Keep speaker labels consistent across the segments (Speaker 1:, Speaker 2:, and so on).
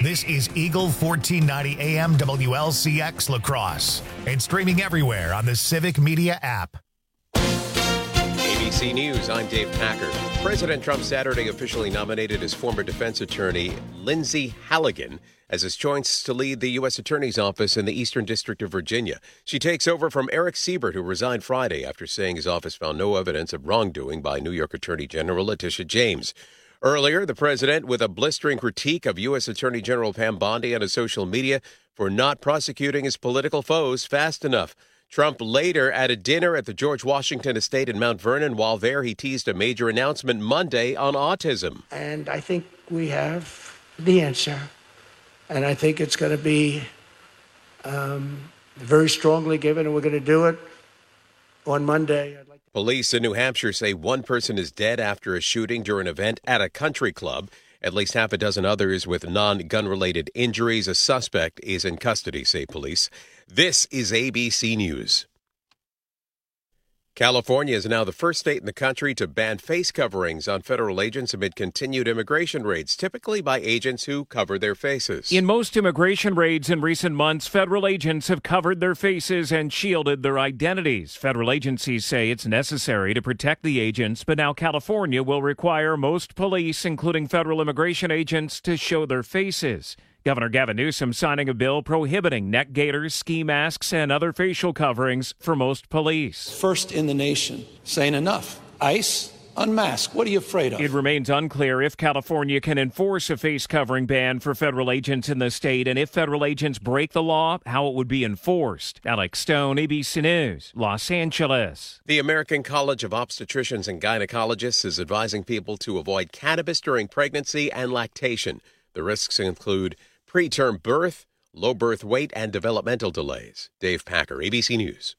Speaker 1: This is Eagle 1490 AM WLCX La Crosse and streaming everywhere on the Civic Media app.
Speaker 2: ABC News, I'm Dave Packer. President Trump Saturday officially nominated his former defense attorney, Lindsay Halligan, as his choice to lead the U.S. Attorney's Office in the Eastern District of Virginia. She takes over from Eric Siebert, who resigned Friday after saying his office found no evidence of wrongdoing by New York Attorney General Letitia James. Earlier, the president with a blistering critique of U.S. Attorney General Pam Bondi on his social media for not prosecuting his political foes fast enough. Trump later at a dinner at the George Washington Estate in Mount Vernon. While there, he teased a major announcement Monday on autism.
Speaker 3: And I think we have the answer. And I think it's going to be very strongly given, and we're going to do it on Monday.
Speaker 2: Police in New Hampshire say one person is dead after a shooting during an event at a country club. At least half a dozen others with non-gun-related injuries. A suspect is in custody, say police. This is ABC News. California is now the first state in the country to ban face coverings on federal agents amid continued immigration raids, typically by agents who cover their faces.
Speaker 4: In most immigration raids in recent months, federal agents have covered their faces and shielded their identities. Federal agencies say it's necessary to protect the agents, but now California will require most police, including federal immigration agents, to show their faces. Governor Gavin Newsom signing a bill prohibiting neck gaiters, ski masks, and other facial coverings for most police.
Speaker 5: First in the nation, saying enough. ICE, unmask. What are you afraid of?
Speaker 4: It remains unclear if California can enforce a face covering ban for federal agents in the state, and if federal agents break the law, how it would be enforced. Alex Stone, ABC News, Los Angeles.
Speaker 2: The American College of Obstetricians and Gynecologists is advising people to avoid cannabis during pregnancy and lactation. The risks include preterm birth, low birth weight, and developmental delays. Dave Packer, ABC News.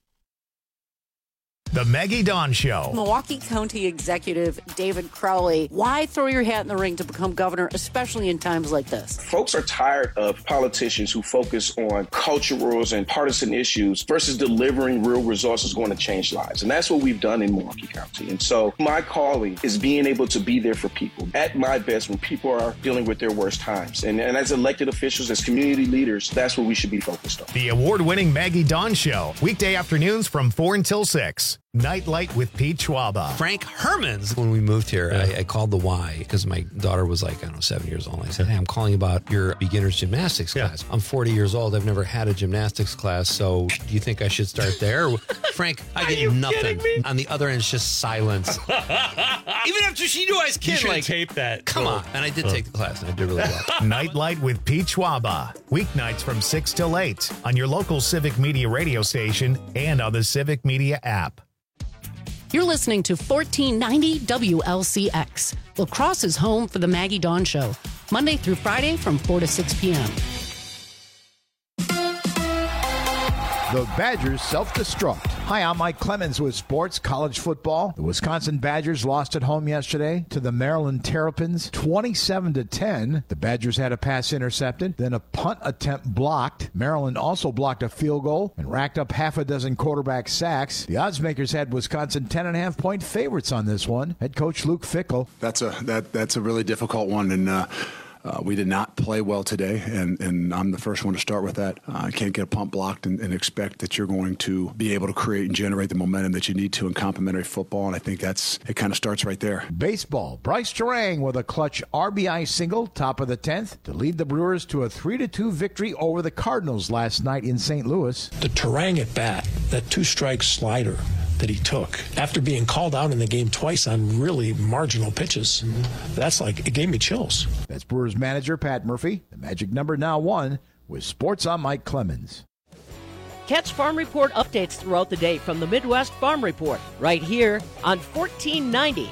Speaker 1: The Maggie Dawn Show.
Speaker 6: Milwaukee County Executive David Crowley, why throw your hat in the ring to become governor, especially in times like this?
Speaker 7: Folks are tired of politicians who focus on cultural and partisan issues versus delivering real resources going to change lives. And that's what we've done in Milwaukee County. And so my calling is being able to be there for people at my best when people are dealing with their worst times. And as elected officials, as community leaders, that's what we should be focused on.
Speaker 1: The award-winning Maggie Dawn Show. Weekday afternoons from 4 until 6. Nightlight with Pete Schwaba.
Speaker 8: Frank Hermans. When we moved here, I called the Y because my daughter was like, 7 years old. I said, hey, I'm calling about your beginner's gymnastics class. I'm 40 years old. I've never had a gymnastics class. So do you think I should start there? Frank, I get nothing. On the other end, it's just silence. Even after she knew I was kidding.
Speaker 9: You should tape that.
Speaker 8: Come on. And I did take the class, and I did really well.
Speaker 1: Nightlight with Pete Schwaba. Weeknights from 6 till 8 on your local Civic Media radio station and on the Civic Media app.
Speaker 10: You're listening to 1490 WLCX, La Crosse's home for the Maggie Dawn Show, Monday through Friday from 4 to 6 p.m.
Speaker 11: The Badgers self-destruct. Hi, I'm Mike Clemens with Sports College Football. The Wisconsin Badgers lost at home yesterday to the Maryland Terrapins, 27-10. The Badgers had a pass intercepted, then a punt attempt blocked. Maryland also blocked a field goal and racked up half a dozen quarterback sacks. The oddsmakers had Wisconsin 10.5-point favorites on this one. Head coach Luke Fickell.
Speaker 12: That's a really difficult one, and we did not play well today, and I'm the first one to start with that. I can't get a punt blocked and expect that you're going to be able to create and generate the momentum that you need to in complementary football, and I think it kind of starts right there.
Speaker 11: Baseball. Bryce Terang with a clutch RBI single, top of the 10th, to lead the Brewers to a 3-2 victory over the Cardinals last night in St. Louis.
Speaker 13: The Terang at bat, that two-strike slider that he took after being called out in the game twice on really marginal pitches. That's it gave me chills.
Speaker 11: That's Brewers manager Pat Murphy. The Magic number now 1 with Sports on Mike Clemens.
Speaker 14: Catch Farm Report updates throughout the day from the Midwest Farm Report right here on 1490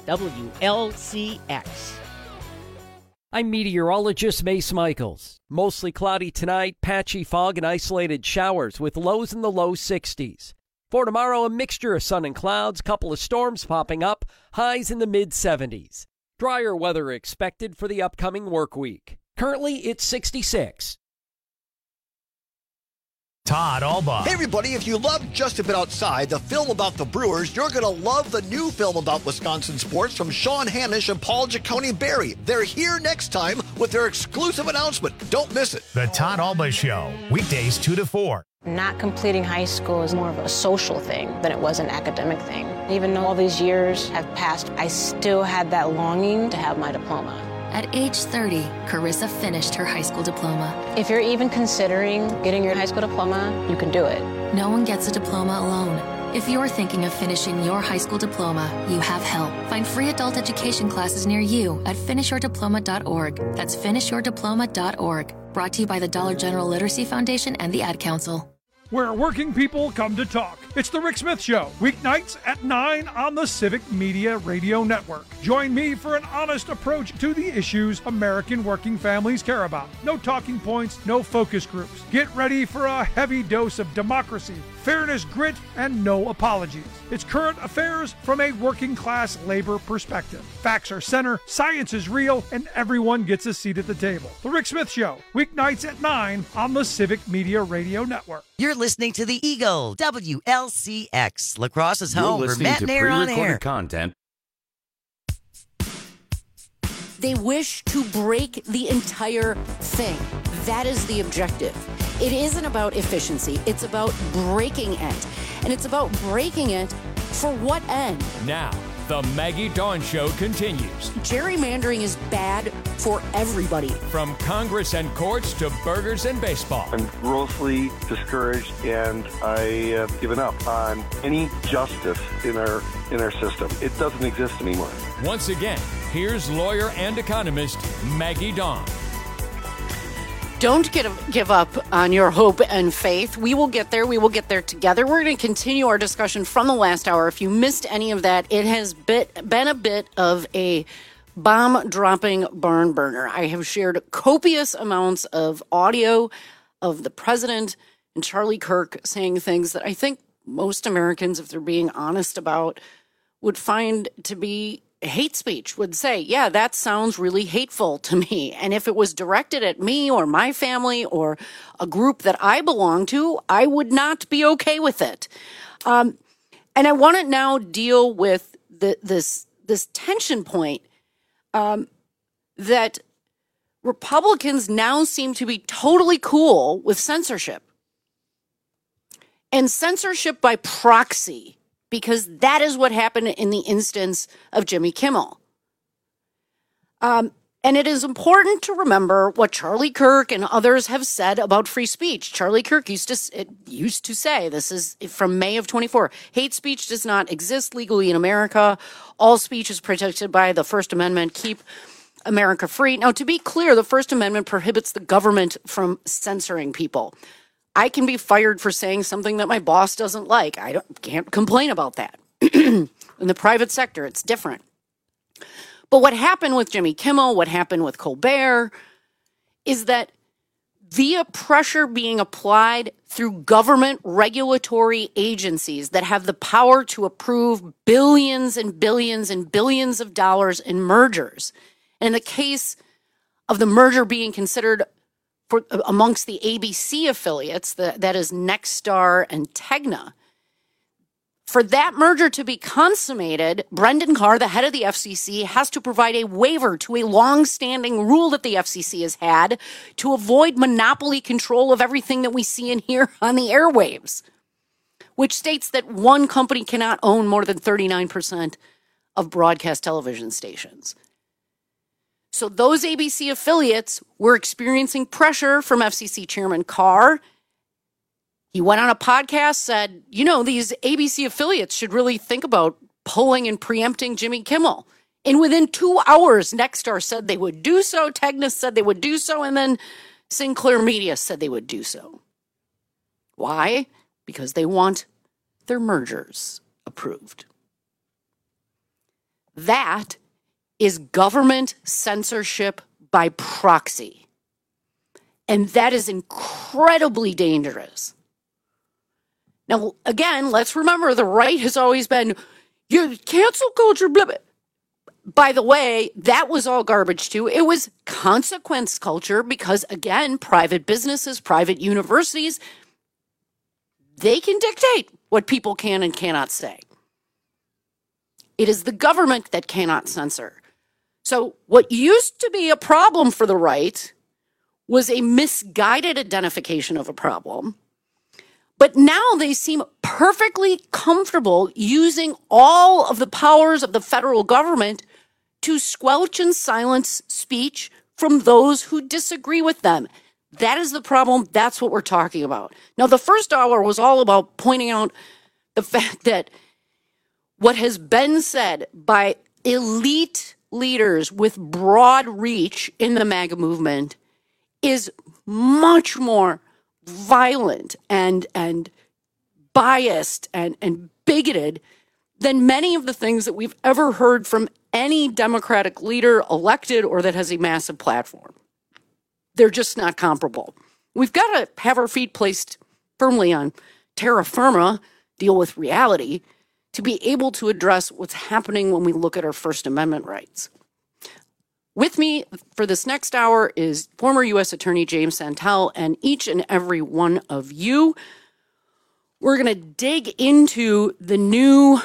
Speaker 14: WLCX.
Speaker 15: I'm meteorologist Mace Michaels. Mostly cloudy tonight, patchy fog and isolated showers with lows in the low 60s. For tomorrow, a mixture of sun and clouds, couple of storms popping up, highs in the mid-70s. Drier weather expected for the upcoming work week. Currently, it's 66.
Speaker 1: Todd Alba.
Speaker 9: Hey, everybody, if you love Just a Bit Outside, the film about the Brewers, you're going to love the new film about Wisconsin sports from Sean Hanisch and Paul Giacone-Berry. They're here next time with their exclusive announcement. Don't miss it.
Speaker 1: The Todd Alba Show, weekdays 2 to 4.
Speaker 16: Not completing high school is more of a social thing than it was an academic thing. Even though all these years have passed, I still had that longing to have my diploma.
Speaker 17: At age 30, Carissa finished her high school diploma.
Speaker 16: If you're even considering getting your high school diploma, you can do it.
Speaker 17: No one gets a diploma alone. If you're thinking of finishing your high school diploma, you have help. Find free adult education classes near you at finishyourdiploma.org. That's finishyourdiploma.org. Brought to you by the Dollar General Literacy Foundation and the Ad Council.
Speaker 18: Where working people come to talk. It's The Rick Smith Show, weeknights at 9 on the Civic Media Radio Network. Join me for an honest approach to the issues American working families care about. No talking points, no focus groups. Get ready for a heavy dose of democracy, fairness, grit, and no apologies. It's current affairs from a working class labor perspective. Facts are center, science is real, and everyone gets a seat at the table. The Rick Smith Show, weeknights at 9 on the Civic Media Radio Network.
Speaker 19: You're listening to the Eagle, WLCX, Lacrosse's home for Matt and Air on Air.
Speaker 20: Content.
Speaker 6: They wish to break the entire thing. That is the objective. It isn't about efficiency. It's about breaking it. And it's about breaking it for what end?
Speaker 4: Now, the Maggie Dawn Show continues.
Speaker 6: Gerrymandering is bad for everybody.
Speaker 4: From Congress and courts to burgers and baseball.
Speaker 21: I'm grossly discouraged, and I have given up on any justice in our system. It doesn't exist anymore.
Speaker 4: Once again, here's lawyer and economist Maggie Dawn.
Speaker 6: Don't give up on your hope and faith. We will get there. We will get there together. We're going to continue our discussion from the last hour. If you missed any of that, it has been a bit of a bomb-dropping barn burner. I have shared copious amounts of audio of the president and Charlie Kirk saying things that I think most Americans, if they're being honest about, would find to be hate speech, would say, yeah, that sounds really hateful to me. And if it was directed at me or my family or a group that I belong to, I would not be okay with it. And I want to now deal with this tension point that Republicans now seem to be totally cool with censorship. And censorship by proxy, because that is what happened in the instance of Jimmy Kimmel. And it is important to remember what Charlie Kirk and others have said about free speech. Charlie Kirk used to say, this is from May of 24, hate speech does not exist legally in America. All speech is protected by the First Amendment. Keep America free. Now, to be clear, the First Amendment prohibits the government from censoring people. I can be fired for saying something that my boss doesn't like. I can't complain about that. In the private sector, it's different. But what happened with Jimmy Kimmel, what happened with Colbert, is that via pressure being applied through government regulatory agencies that have the power to approve billions and billions and billions of dollars in mergers, and in the case of the merger being considered amongst the ABC affiliates, that is Nexstar and Tegna. For that merger to be consummated, Brendan Carr, the head of the FCC, has to provide a waiver to a long-standing rule that the FCC has had to avoid monopoly control of everything that we see and hear on the airwaves, which states that one company cannot own more than 39% of broadcast television stations. So those ABC affiliates were experiencing pressure from FCC Chairman Carr. He went on a podcast, said, these ABC affiliates should really think about pulling and preempting Jimmy Kimmel. And within 2 hours, Nexstar said they would do so, Tegna said they would do so, and then Sinclair Media said they would do so. Why? Because they want their mergers approved. That is government censorship by proxy. And that is incredibly dangerous. Now, again, let's remember the right has always been, cancel culture, blah, blah. By the way, that was all garbage too. It was consequence culture because, again, private businesses, private universities, They can dictate what people can and cannot say. It is the government that cannot censor. So what used to be a problem for the right was a misguided identification of a problem. But now they seem perfectly comfortable using all of the powers of the federal government to squelch and silence speech from those who disagree with them. That is the problem. That's what we're talking about. Now, the first hour was all about pointing out the fact that what has been said by elite leaders with broad reach in the MAGA movement is much more violent and biased and bigoted than many of the things that we've ever heard from any Democratic leader elected or that has a massive platform. They're just not comparable. We've got to have our feet placed firmly on terra firma, deal with reality, to be able to address what's happening when we look at our First Amendment rights. With me for this next hour is former U.S. Attorney James Santel and each and every one of you. We're going to dig into the new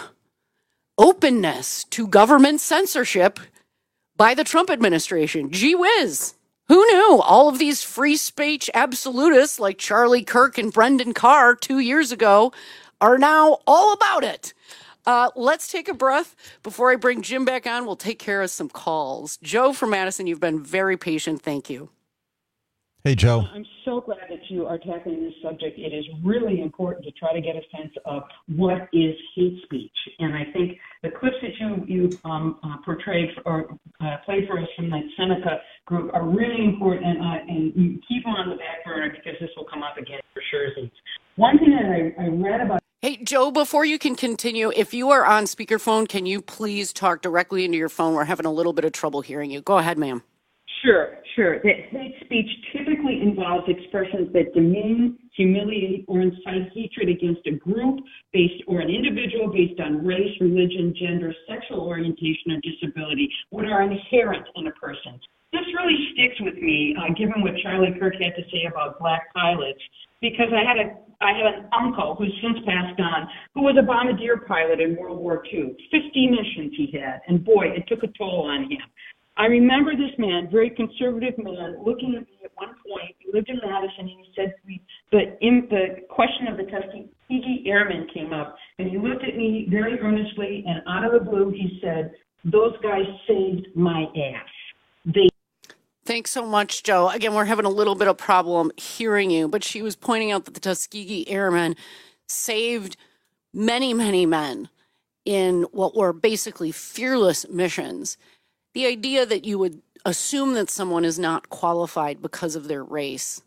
Speaker 6: openness to government censorship by the Trump administration. Gee whiz. Who knew? All of these free speech absolutists like Charlie Kirk and Brendan Carr 2 years ago are now all about it. Let's take a breath. Before I bring Jim back on, we'll take care of some calls. Joe from Madison, you've been very patient. Thank you.
Speaker 20: Hey, Joe.
Speaker 22: I'm so glad that you are tackling this subject. It is really important to try to get a sense of what is hate speech. And I think the clips that you portrayed or played for us from that Seneca group are really important, and you keep them on the back burner because this will come up again for sure. One thing that I read about.
Speaker 6: Hey, Joe, before you can continue, if you are on speakerphone, can you please talk directly into your phone? We're having a little bit of trouble hearing you. Go ahead, ma'am.
Speaker 22: Sure. That hate speech typically involves expressions that demean, humiliate, or incite hatred against a group based or an individual based on race, religion, gender, sexual orientation, or disability, what are inherent in a person. This really sticks with me, given what Charlie Kirk had to say about black pilots, because I had an uncle who's since passed on, who was a bombardier pilot in World War II. 50 missions he had, and boy, it took a toll on him. I remember this man, very conservative man, looking at me at one point. He lived in Madison, and he said to me, the question of the Tuskegee Airmen came up, and he looked at me very earnestly, and out of the blue, he said, "Those guys saved my ass."
Speaker 6: Thanks so much, Joe. Again, we're having a little bit of problem hearing you, but she was pointing out that the Tuskegee Airmen saved many, many men in what were basically fearless missions. The idea that you would assume that someone is not qualified because of their race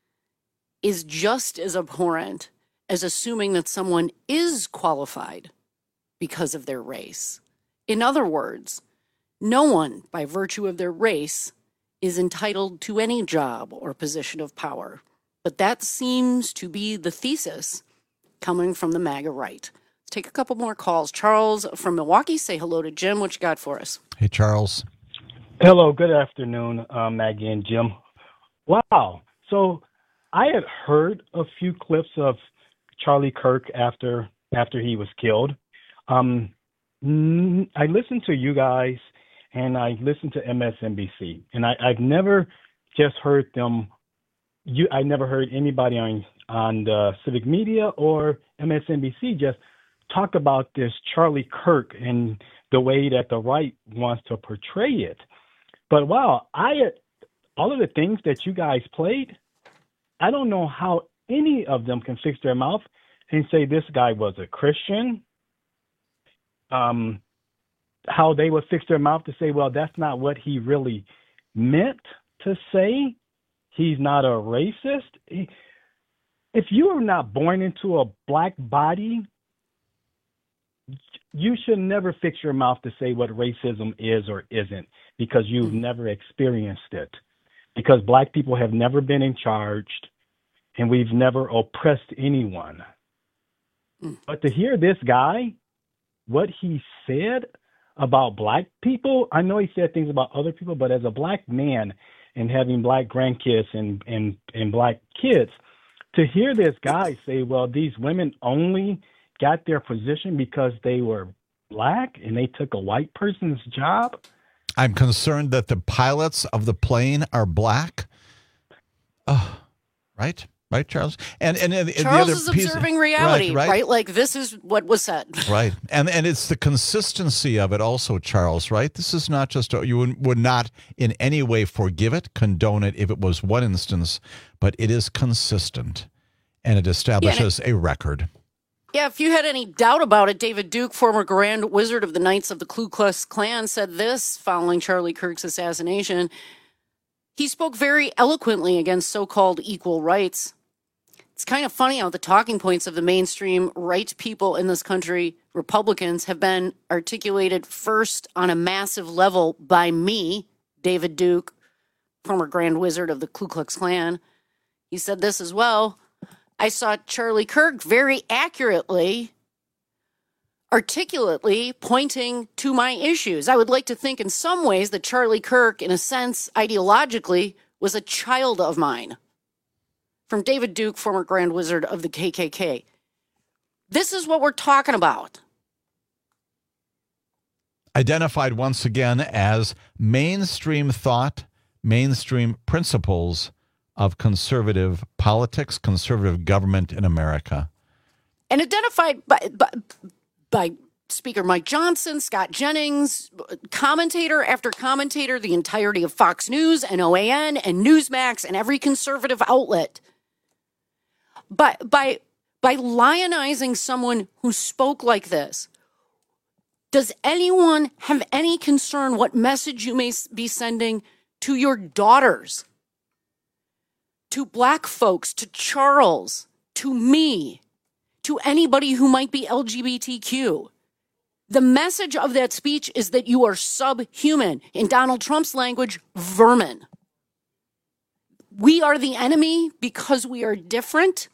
Speaker 6: is just as abhorrent as assuming that someone is qualified because of their race. In other words, no one, by virtue of their race, is entitled to any job or position of power. But that seems to be the thesis coming from the MAGA right. Let's take a couple more calls. Charles from Milwaukee, say hello to Jim. What you got for us?
Speaker 20: Hey, Charles.
Speaker 23: Hello, good afternoon, Maggie and Jim. Wow. So I had heard a few clips of Charlie Kirk after he was killed. I listened to you guys, and I listened to MSNBC, and I've never just heard them. I never heard anybody on the civic media or MSNBC just talk about this Charlie Kirk and the way that the right wants to portray it. But wow, all of the things that you guys played, I don't know how any of them can fix their mouth and say this guy was a Christian. How they would fix their mouth to say, well, that's not what he really meant to say. He's not a racist. If you are not born into a black body, you should never fix your mouth to say what racism is or isn't, because you've never experienced it. Because black people have never been in charge, and we've never oppressed anyone. But to hear this guy, what he said about black people, I know he said things about other people, but as a black man and having black grandkids and black kids, to hear this guy say, well, these women only got their position because they were black and they took a white person's job.
Speaker 20: I'm concerned that the pilots of the plane are black. Oh, right, Charles. And
Speaker 6: Charles
Speaker 20: the other
Speaker 6: is
Speaker 20: piece,
Speaker 6: observing reality,
Speaker 20: right?
Speaker 6: right? Like, this is what was said.
Speaker 20: Right. And it's the consistency of it also, Charles, right? This is not just, you would not in any way forgive it, condone it if it was one instance, but it is consistent and it establishes a record.
Speaker 6: Yeah, if you had any doubt about it, David Duke, former Grand Wizard of the Knights of the Ku Klux Klan, said this following Charlie Kirk's assassination. He spoke very eloquently against so-called equal rights. It's kind of funny how the talking points of the mainstream right people in this country, Republicans, have been articulated first on a massive level by me, David Duke, former Grand Wizard of the Ku Klux Klan. He said this as well. I saw Charlie Kirk very accurately, articulately pointing to my issues. I would like to think in some ways that Charlie Kirk, in a sense, ideologically, was a child of mine. From David Duke, former Grand Wizard of the KKK. This is what we're talking about.
Speaker 20: Identified once again as mainstream thought, mainstream principles of conservative politics, conservative government in America.
Speaker 6: And identified by Speaker Mike Johnson, Scott Jennings, commentator after commentator, the entirety of Fox News and OAN and Newsmax and every conservative outlet. But by lionizing someone who spoke like this, does anyone have any concern what message you may be sending to your daughters, to black folks, to Charles, to me, to anybody who might be LGBTQ? The message of that speech is that you are subhuman. In Donald Trump's language, vermin. We are the enemy because we are different.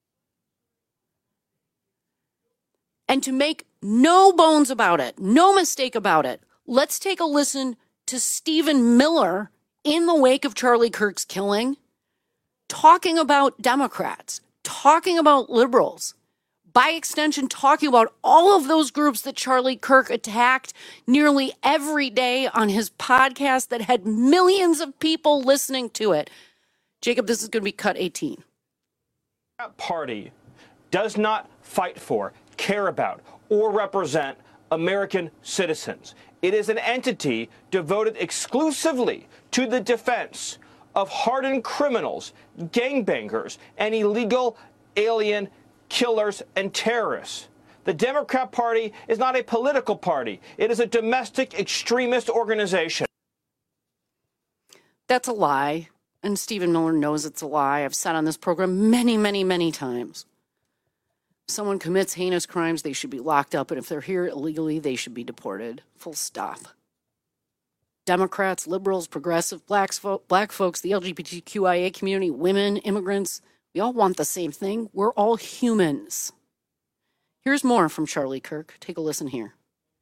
Speaker 6: And to make no bones about it, no mistake about it, let's take a listen to Stephen Miller in the wake of Charlie Kirk's killing, talking about Democrats, talking about liberals, by extension, talking about all of those groups that Charlie Kirk attacked nearly every day on his podcast that had millions of people listening to it. Jacob, this is going to be cut 18.
Speaker 2: That party does not fight for, care about, or represent American citizens. It is an entity devoted exclusively to the defense of hardened criminals, gangbangers, and illegal alien killers and terrorists. The Democrat Party is not a political party. It is a domestic extremist organization.
Speaker 6: That's a lie. And Stephen Miller knows it's a lie. I've said on this program many, many, many times. If someone commits heinous crimes, they should be locked up. And if they're here illegally, they should be deported. Full stop. Democrats, liberals, progressive, black folks, the LGBTQIA community, women, immigrants, we all want the same thing. We're all humans. Here's more from Charlie Kirk. Take a listen here.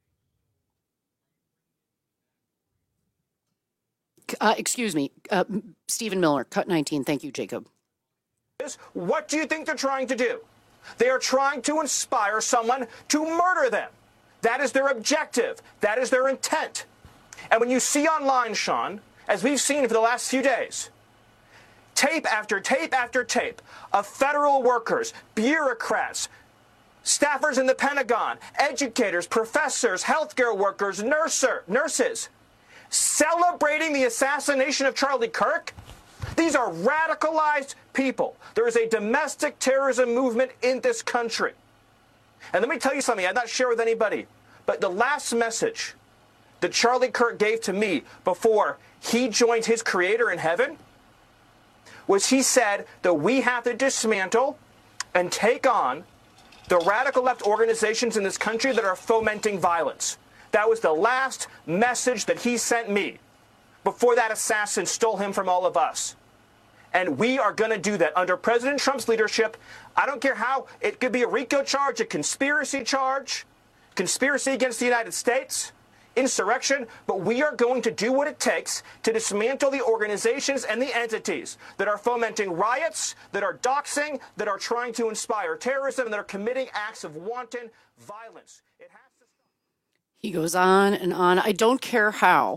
Speaker 6: Stephen Miller, cut 19. Thank you, Jacob.
Speaker 2: What do you think they're trying to do? They are trying to inspire someone to murder them. That is their objective. That is their intent. And when you see online, Sean, as we've seen for the last few days, tape after tape after tape of federal workers, bureaucrats, staffers in the Pentagon, educators, professors, healthcare workers, nurses, celebrating the assassination of Charlie Kirk. These are radicalized people. There is a domestic terrorism movement in this country. And let me tell you something I'd not share with anybody, but the last message that Charlie Kirk gave to me before he joined his creator in heaven was he said that we have to dismantle and take on the radical left organizations in this country that are fomenting violence. That was the last message that he sent me before that assassin stole him from all of us. And we are going to do that under President Trump's leadership. I don't care how. It could be a RICO charge, a conspiracy charge, conspiracy against the United States. insurrection, but we are going to do what it takes to dismantle the organizations and the entities that are fomenting riots, that are doxing, that are trying to inspire terrorism, and that are committing acts of wanton violence.
Speaker 6: He goes on and on. I don't care how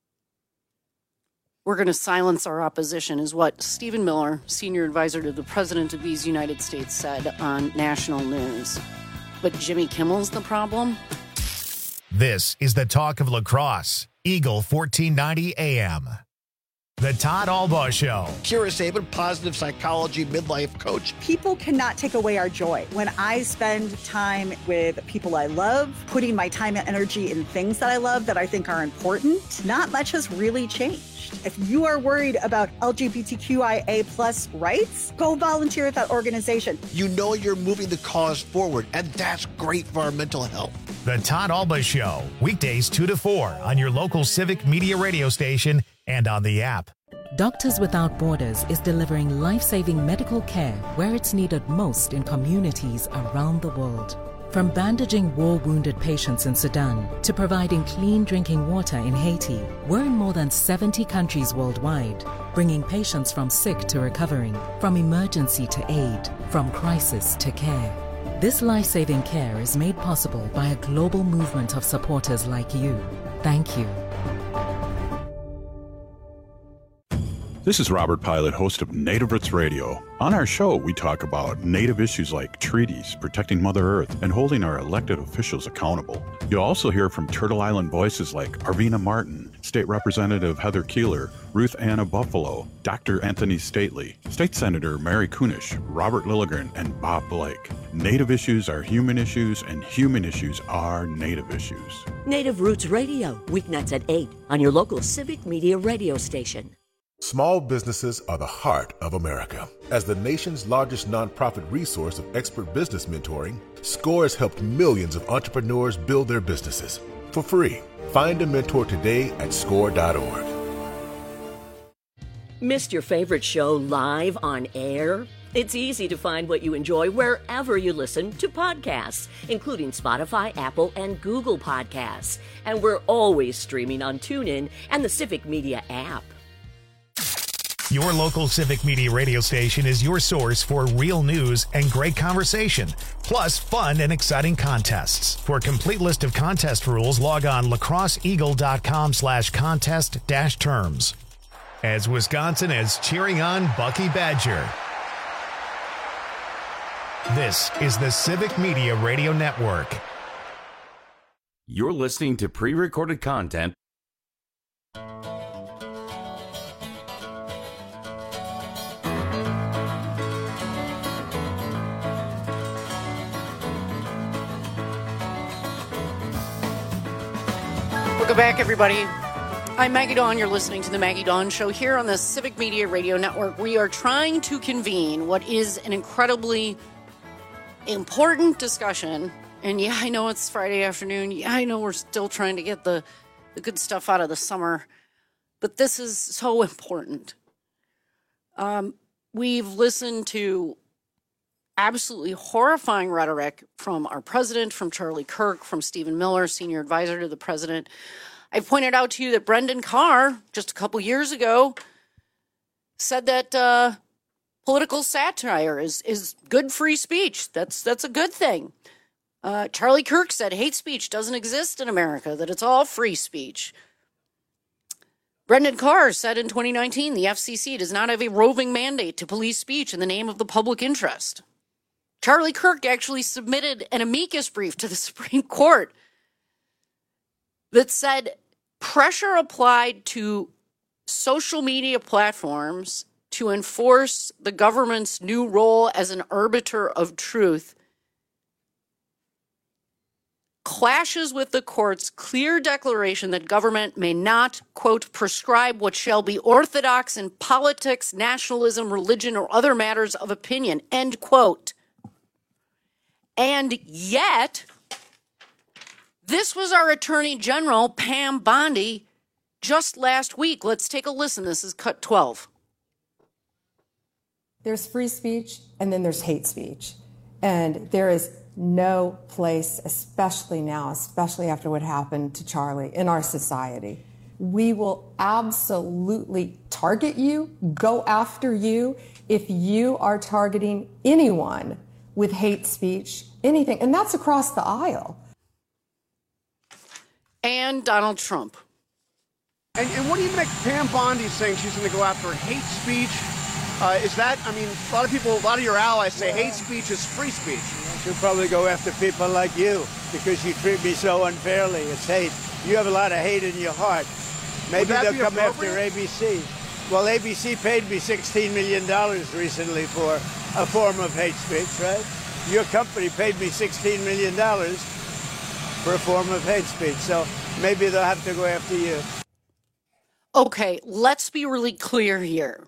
Speaker 6: we're going to silence our opposition, is what Stephen Miller, senior advisor to the President of these United States, said on national news. But Jimmy Kimmel's the problem?
Speaker 1: This is the talk of lacrosse. Eagle 1490 AM. The Todd Albaugh Show.
Speaker 9: Kira Sabin, positive psychology midlife coach.
Speaker 3: People cannot take away our joy. When I spend time with people I love, putting my time and energy in things that I love that I think are important, not much has really changed. If you are worried about LGBTQIA plus rights, go volunteer at that organization.
Speaker 9: You know you're moving the cause forward, and that's great for our mental health.
Speaker 1: The Todd Albaugh Show, weekdays 2 to 4 on your local Civic Media radio station and on the app.
Speaker 5: Doctors Without Borders is delivering life-saving medical care where it's needed most in communities around the world. From bandaging war-wounded patients in Sudan to providing clean drinking water in Haiti, we're in more than 70 countries worldwide, bringing patients from sick to recovering, from emergency to aid, from crisis to care. This life-saving care is made possible by a global movement of supporters like you. Thank you.
Speaker 7: This is Robert Pilot, host of Native Roots Radio. On our show, we talk about Native issues like treaties, protecting Mother Earth, and holding our elected officials accountable. You'll also hear from Turtle Island voices like Arvina Martin, State Representative Heather Keeler, Ruth Ann Buffalo, Dr. Anthony Stately, State Senator Mary Kunish, Robert Lilligren, and Bob Blake. Native issues are human issues, and human issues are Native issues.
Speaker 24: Native Roots Radio, weeknights at 8 on your local Civic Media radio station.
Speaker 25: Small businesses are the heart of America. As the nation's largest nonprofit resource of expert business mentoring, SCORE has helped millions of entrepreneurs build their businesses for free. Find a mentor today at score.org.
Speaker 14: Missed your favorite show live on air? It's easy to find what you enjoy wherever you listen to podcasts, including Spotify, Apple, and Google Podcasts. And we're always streaming on TuneIn and the Civic Media app.
Speaker 1: Your local Civic Media radio station is your source for real news and great conversation, plus fun and exciting contests. For a complete list of contest rules, log on lacrosseeagle.com/contest-terms. As Wisconsin is cheering on Bucky Badger. This is the Civic Media Radio Network.
Speaker 26: You're listening to pre-recorded content.
Speaker 6: Welcome back, everybody. I'm Maggie Dawn. You're listening to the Maggie Dawn Show here on the Civic Media Radio Network. We are trying to convene what is an incredibly important discussion. And yeah, I know it's Friday afternoon. Yeah, I know we're still trying to get the good stuff out of the summer. But this is so important. We've listened to absolutely horrifying rhetoric from our president, from Charlie Kirk, from Stephen Miller, senior advisor to the president. I pointed out to you that Brendan Carr, just a couple years ago, said that political satire is good free speech. That's a good thing. Charlie Kirk said hate speech doesn't exist in America, that it's all free speech. Brendan Carr said in 2019 the FCC does not have a roving mandate to police speech in the name of the public interest. Charlie Kirk actually submitted an amicus brief to the Supreme Court that said pressure applied to social media platforms to enforce the government's new role as an arbiter of truth clashes with the court's clear declaration that government may not, quote, prescribe what shall be orthodox in politics, nationalism, religion, or other matters of opinion, end quote. And yet, this was our Attorney General, Pam Bondi, just last week. Let's take a listen. This is cut 12.
Speaker 27: There's free speech, and then there's hate speech. And there is
Speaker 8: no place, especially now, especially after what happened to Charlie in our society. We will absolutely target you, go after you if you are targeting anyone with hate speech, anything. And that's across the aisle.
Speaker 6: And Donald Trump.
Speaker 10: And what do you make Pam Bondi saying she's going to go after hate speech? Is that, I mean, a lot of your allies say hate speech is free speech.
Speaker 11: She'll probably go after people like you because you treat me so unfairly. It's hate. You have a lot of hate in your heart. Maybe they'll come after ABC. Well, ABC paid me $16 million recently for a form of hate speech, right? Your company paid me $16 million for a form of hate speech. So maybe they'll have to go after you.
Speaker 6: Okay, let's be really clear here.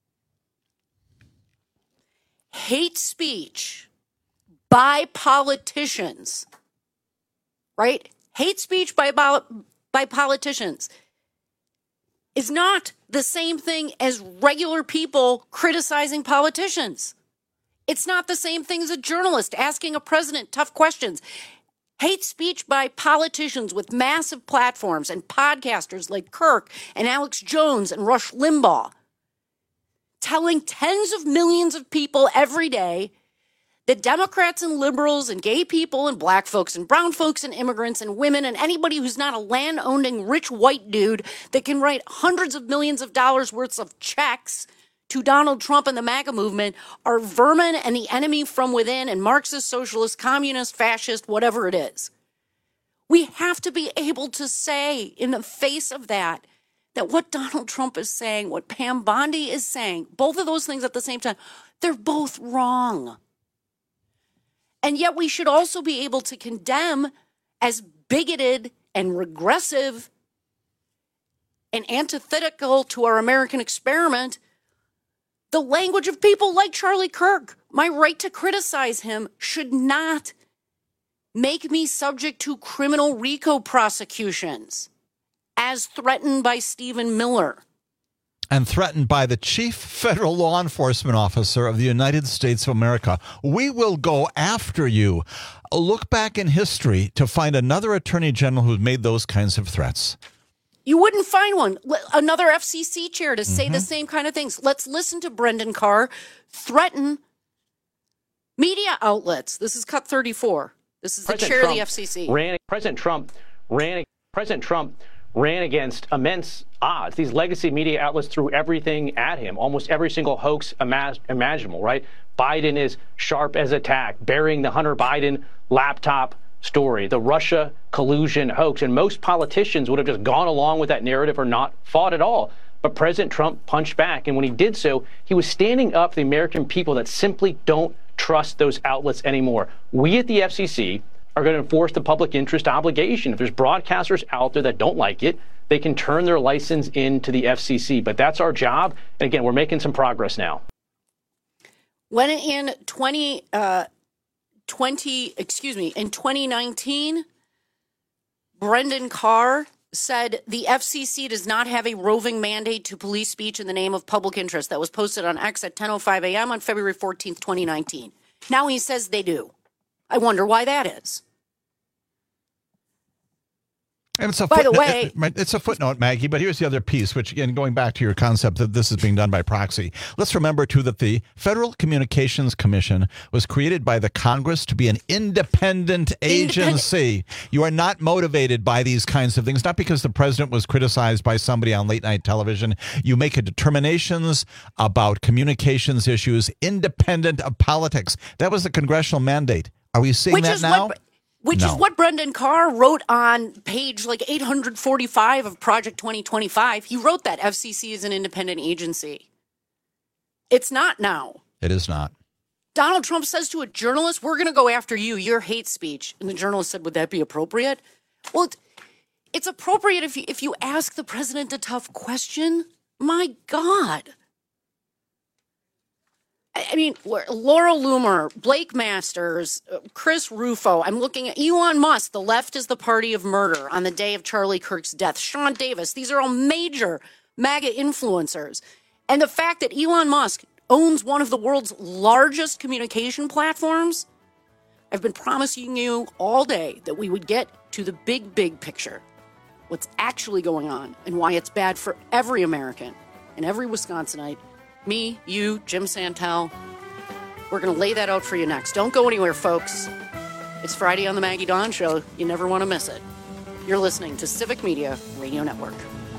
Speaker 6: Hate speech by politicians, right? Hate speech by politicians is not the same thing as regular people criticizing politicians. It's not the same thing as a journalist asking a president tough questions. Hate speech by politicians with massive platforms and podcasters like Kirk and Alex Jones and Rush Limbaugh, telling tens of millions of people every day that Democrats and liberals and gay people and black folks and brown folks and immigrants and women and anybody who's not a land-owning rich white dude that can write hundreds of millions of dollars worth of checks to Donald Trump and the MAGA movement are vermin and the enemy from within and Marxist, socialist, communist, fascist, whatever it is. We have to be able to say in the face of that what Donald Trump is saying, what Pam Bondi is saying, both of those things at the same time, they're both wrong. And yet we should also be able to condemn as bigoted and regressive and antithetical to our American experiment the language of people like Charlie Kirk. My right to criticize him should not make me subject to criminal RICO prosecutions as threatened by Stephen Miller.
Speaker 20: And threatened by the chief federal law enforcement officer of the United States of America. We will go after you. Look back in history to find another attorney general who's made those kinds of threats.
Speaker 6: You wouldn't find one. Another FCC chair to say the same kind of things. Let's listen to Brendan Carr threaten media outlets. This is cut 34. This is the chair of the FCC.
Speaker 12: President Trump ran against immense odds. These legacy media outlets threw everything at him, almost every single hoax imaginable, right? Biden is sharp as a tack, burying the Hunter Biden laptop story, the Russia collusion hoax. And most politicians would have just gone along with that narrative or not fought at all. But President Trump punched back. And when he did so, he was standing up for the American people that simply don't trust those outlets anymore. We at the FCC are going to enforce the public interest obligation. If there's broadcasters out there that don't like it, they can turn their license into the FCC. But that's our job. And again, we're making some progress now.
Speaker 6: When in 2019, Brendan Carr said the FCC does not have a roving mandate to police speech in the name of public interest. That was posted on X at 10:05 a.m. on February 14th, 2019. Now he says they do. I wonder why that is.
Speaker 20: And it's
Speaker 6: By the way,
Speaker 20: it's a footnote, Maggie, but here's the other piece, which, again, going back to your concept that this is being done by proxy. Let's remember, too, that the Federal Communications Commission was created by the Congress to be an independent agency. You are not motivated by these kinds of things, not because the president was criticized by somebody on late night television. You make determinations about communications issues independent of politics. That was the congressional mandate. Are we seeing that now?
Speaker 6: Which is what Brendan Carr wrote on page 845 of Project 2025. He wrote that FCC is an independent agency. It's not now.
Speaker 20: It is not.
Speaker 6: Donald Trump says to a journalist, we're going to go after you, your hate speech. And the journalist said, would that be appropriate? Well, it's appropriate if you ask the president a tough question. My God. I mean, Laura Loomer, Blake Masters, Chris Rufo. I'm looking at Elon Musk. The left is the party of murder on the day of Charlie Kirk's death. Sean Davis. These are all major MAGA influencers. And the fact that Elon Musk owns one of the world's largest communication platforms. I've been promising you all day that we would get to the big picture, what's actually going on and why it's bad for every American and every Wisconsinite. Me, you, Jim Santel. We're going to lay that out for you next. Don't go anywhere, folks. It's Friday on the Maggie Dawn Show. You never want to miss it. You're listening to Civic Media Radio Network.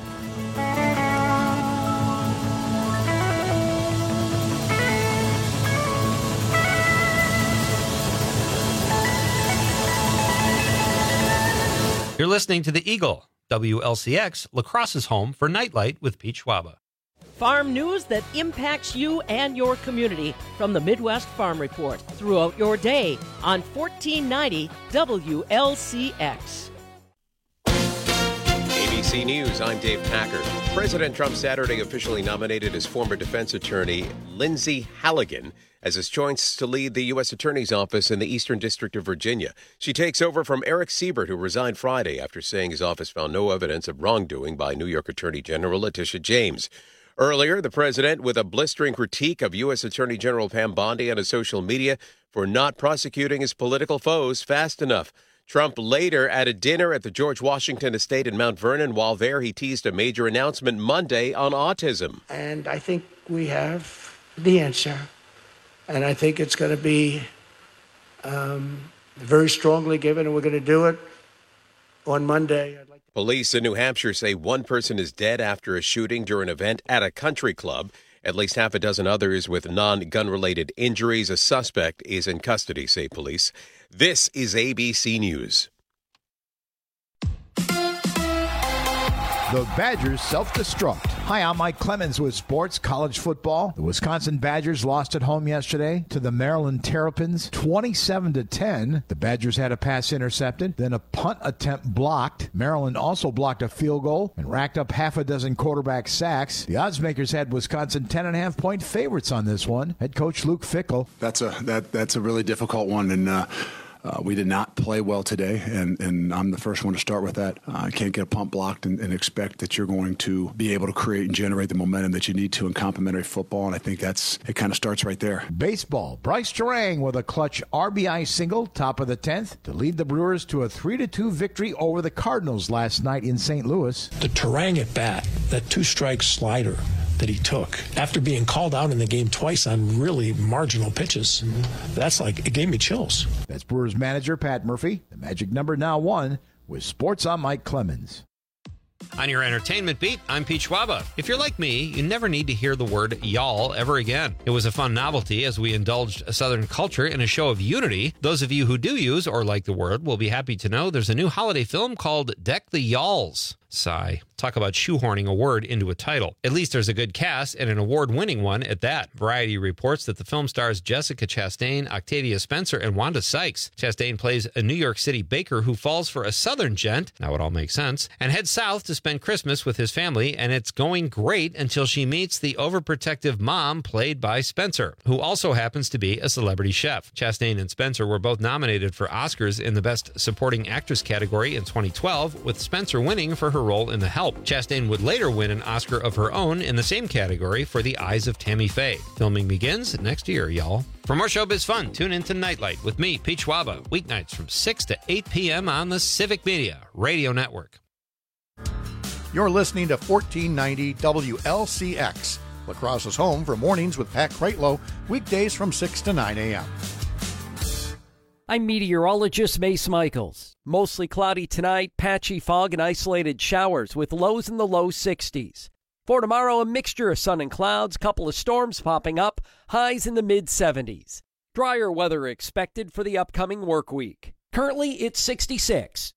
Speaker 13: You're listening to The Eagle, WLCX, La Crosse's home for Nightlight with Pete Schwaba.
Speaker 15: Farm news that impacts you and your community from the Midwest Farm Report throughout your day on 1490 WLCX.
Speaker 16: ABC News, I'm Dave Packard. President Trump Saturday officially nominated his former defense attorney, Lindsay Halligan, as his choice to lead the U.S. Attorney's Office in the Eastern District of Virginia. She takes over from Eric Siebert, who resigned Friday after saying his office found no evidence of wrongdoing by New York Attorney General Letitia James. Earlier, the president, with a blistering critique of U.S. Attorney General Pam Bondi on his social media for not prosecuting his political foes fast enough. Trump later at a dinner at the George Washington Estate in Mount Vernon. While there, he teased a major announcement Monday on autism.
Speaker 17: And I think we have the answer. And I think it's going to be very strongly given, and we're going to do it on Monday.
Speaker 16: Police in New Hampshire say one person is dead after a shooting during an event at a country club. At least half a dozen others with non-gun-related injuries. A suspect is in custody, say police. This is ABC News.
Speaker 18: The Badgers self-destruct. Hi, I'm Mike Clemens with Sports College Football. The Wisconsin Badgers lost at home yesterday to the Maryland Terrapins, 27-10. The Badgers had a pass intercepted, then a punt attempt blocked. Maryland also blocked a field goal and racked up half a dozen quarterback sacks. The oddsmakers had Wisconsin 10.5-point favorites on this one. Head coach Luke Fickell.
Speaker 19: That's a really difficult one, and we did not play well today, and I'm the first one to start with that. I can't get a punt blocked and expect that you're going to be able to create and generate the momentum that you need to in complementary football, and I think it kind of starts right there.
Speaker 18: Baseball, Bryce Terang with a clutch RBI single, top of the 10th, to lead the Brewers to a 3-2 victory over the Cardinals last night in St. Louis.
Speaker 27: The Terang at bat, that two-strike slider that he took after being called out in the game twice on really marginal pitches. That's it gave me chills.
Speaker 18: That's Brewers manager Pat Murphy. The Magic number now 1 with Sports on Mike Clemens.
Speaker 13: On your entertainment beat, I'm Pete Schwaba. If you're like me, you never need to hear the word y'all ever again. It was a fun novelty as we indulged a Southern culture in a show of unity. Those of you who do use or like the word will be happy to know there's a new holiday film called Deck the Y'alls. Sigh. Talk about shoehorning a word into a title. At least there's a good cast and an award-winning one at that. Variety reports that the film stars Jessica Chastain, Octavia Spencer, and Wanda Sykes. Chastain plays a New York City baker who falls for a Southern gent, now it all makes sense, and heads south to spend Christmas with his family, and it's going great until she meets the overprotective mom played by Spencer, who also happens to be a celebrity chef. Chastain and Spencer were both nominated for Oscars in the Best Supporting Actress category in 2012, with Spencer winning for her role in The Help. Chastain would later win an Oscar of her own in the same category for The Eyes of Tammy Faye. Filming begins next year, y'all. For more showbiz fun, tune in to Nightlight with me, Pete Schwaba, weeknights from 6 to 8 p.m. on the Civic Media Radio Network.
Speaker 28: You're listening to 1490 WLCX, La Crosse's home for mornings with Pat Kreitlow, weekdays from 6 to 9 a.m.
Speaker 29: I'm meteorologist Mace Michaels. Mostly cloudy tonight, patchy fog and isolated showers with lows in the low 60s. For tomorrow, a mixture of sun and clouds, couple of storms popping up, highs in the mid-70s. Drier weather expected for the upcoming work week. Currently, it's 66.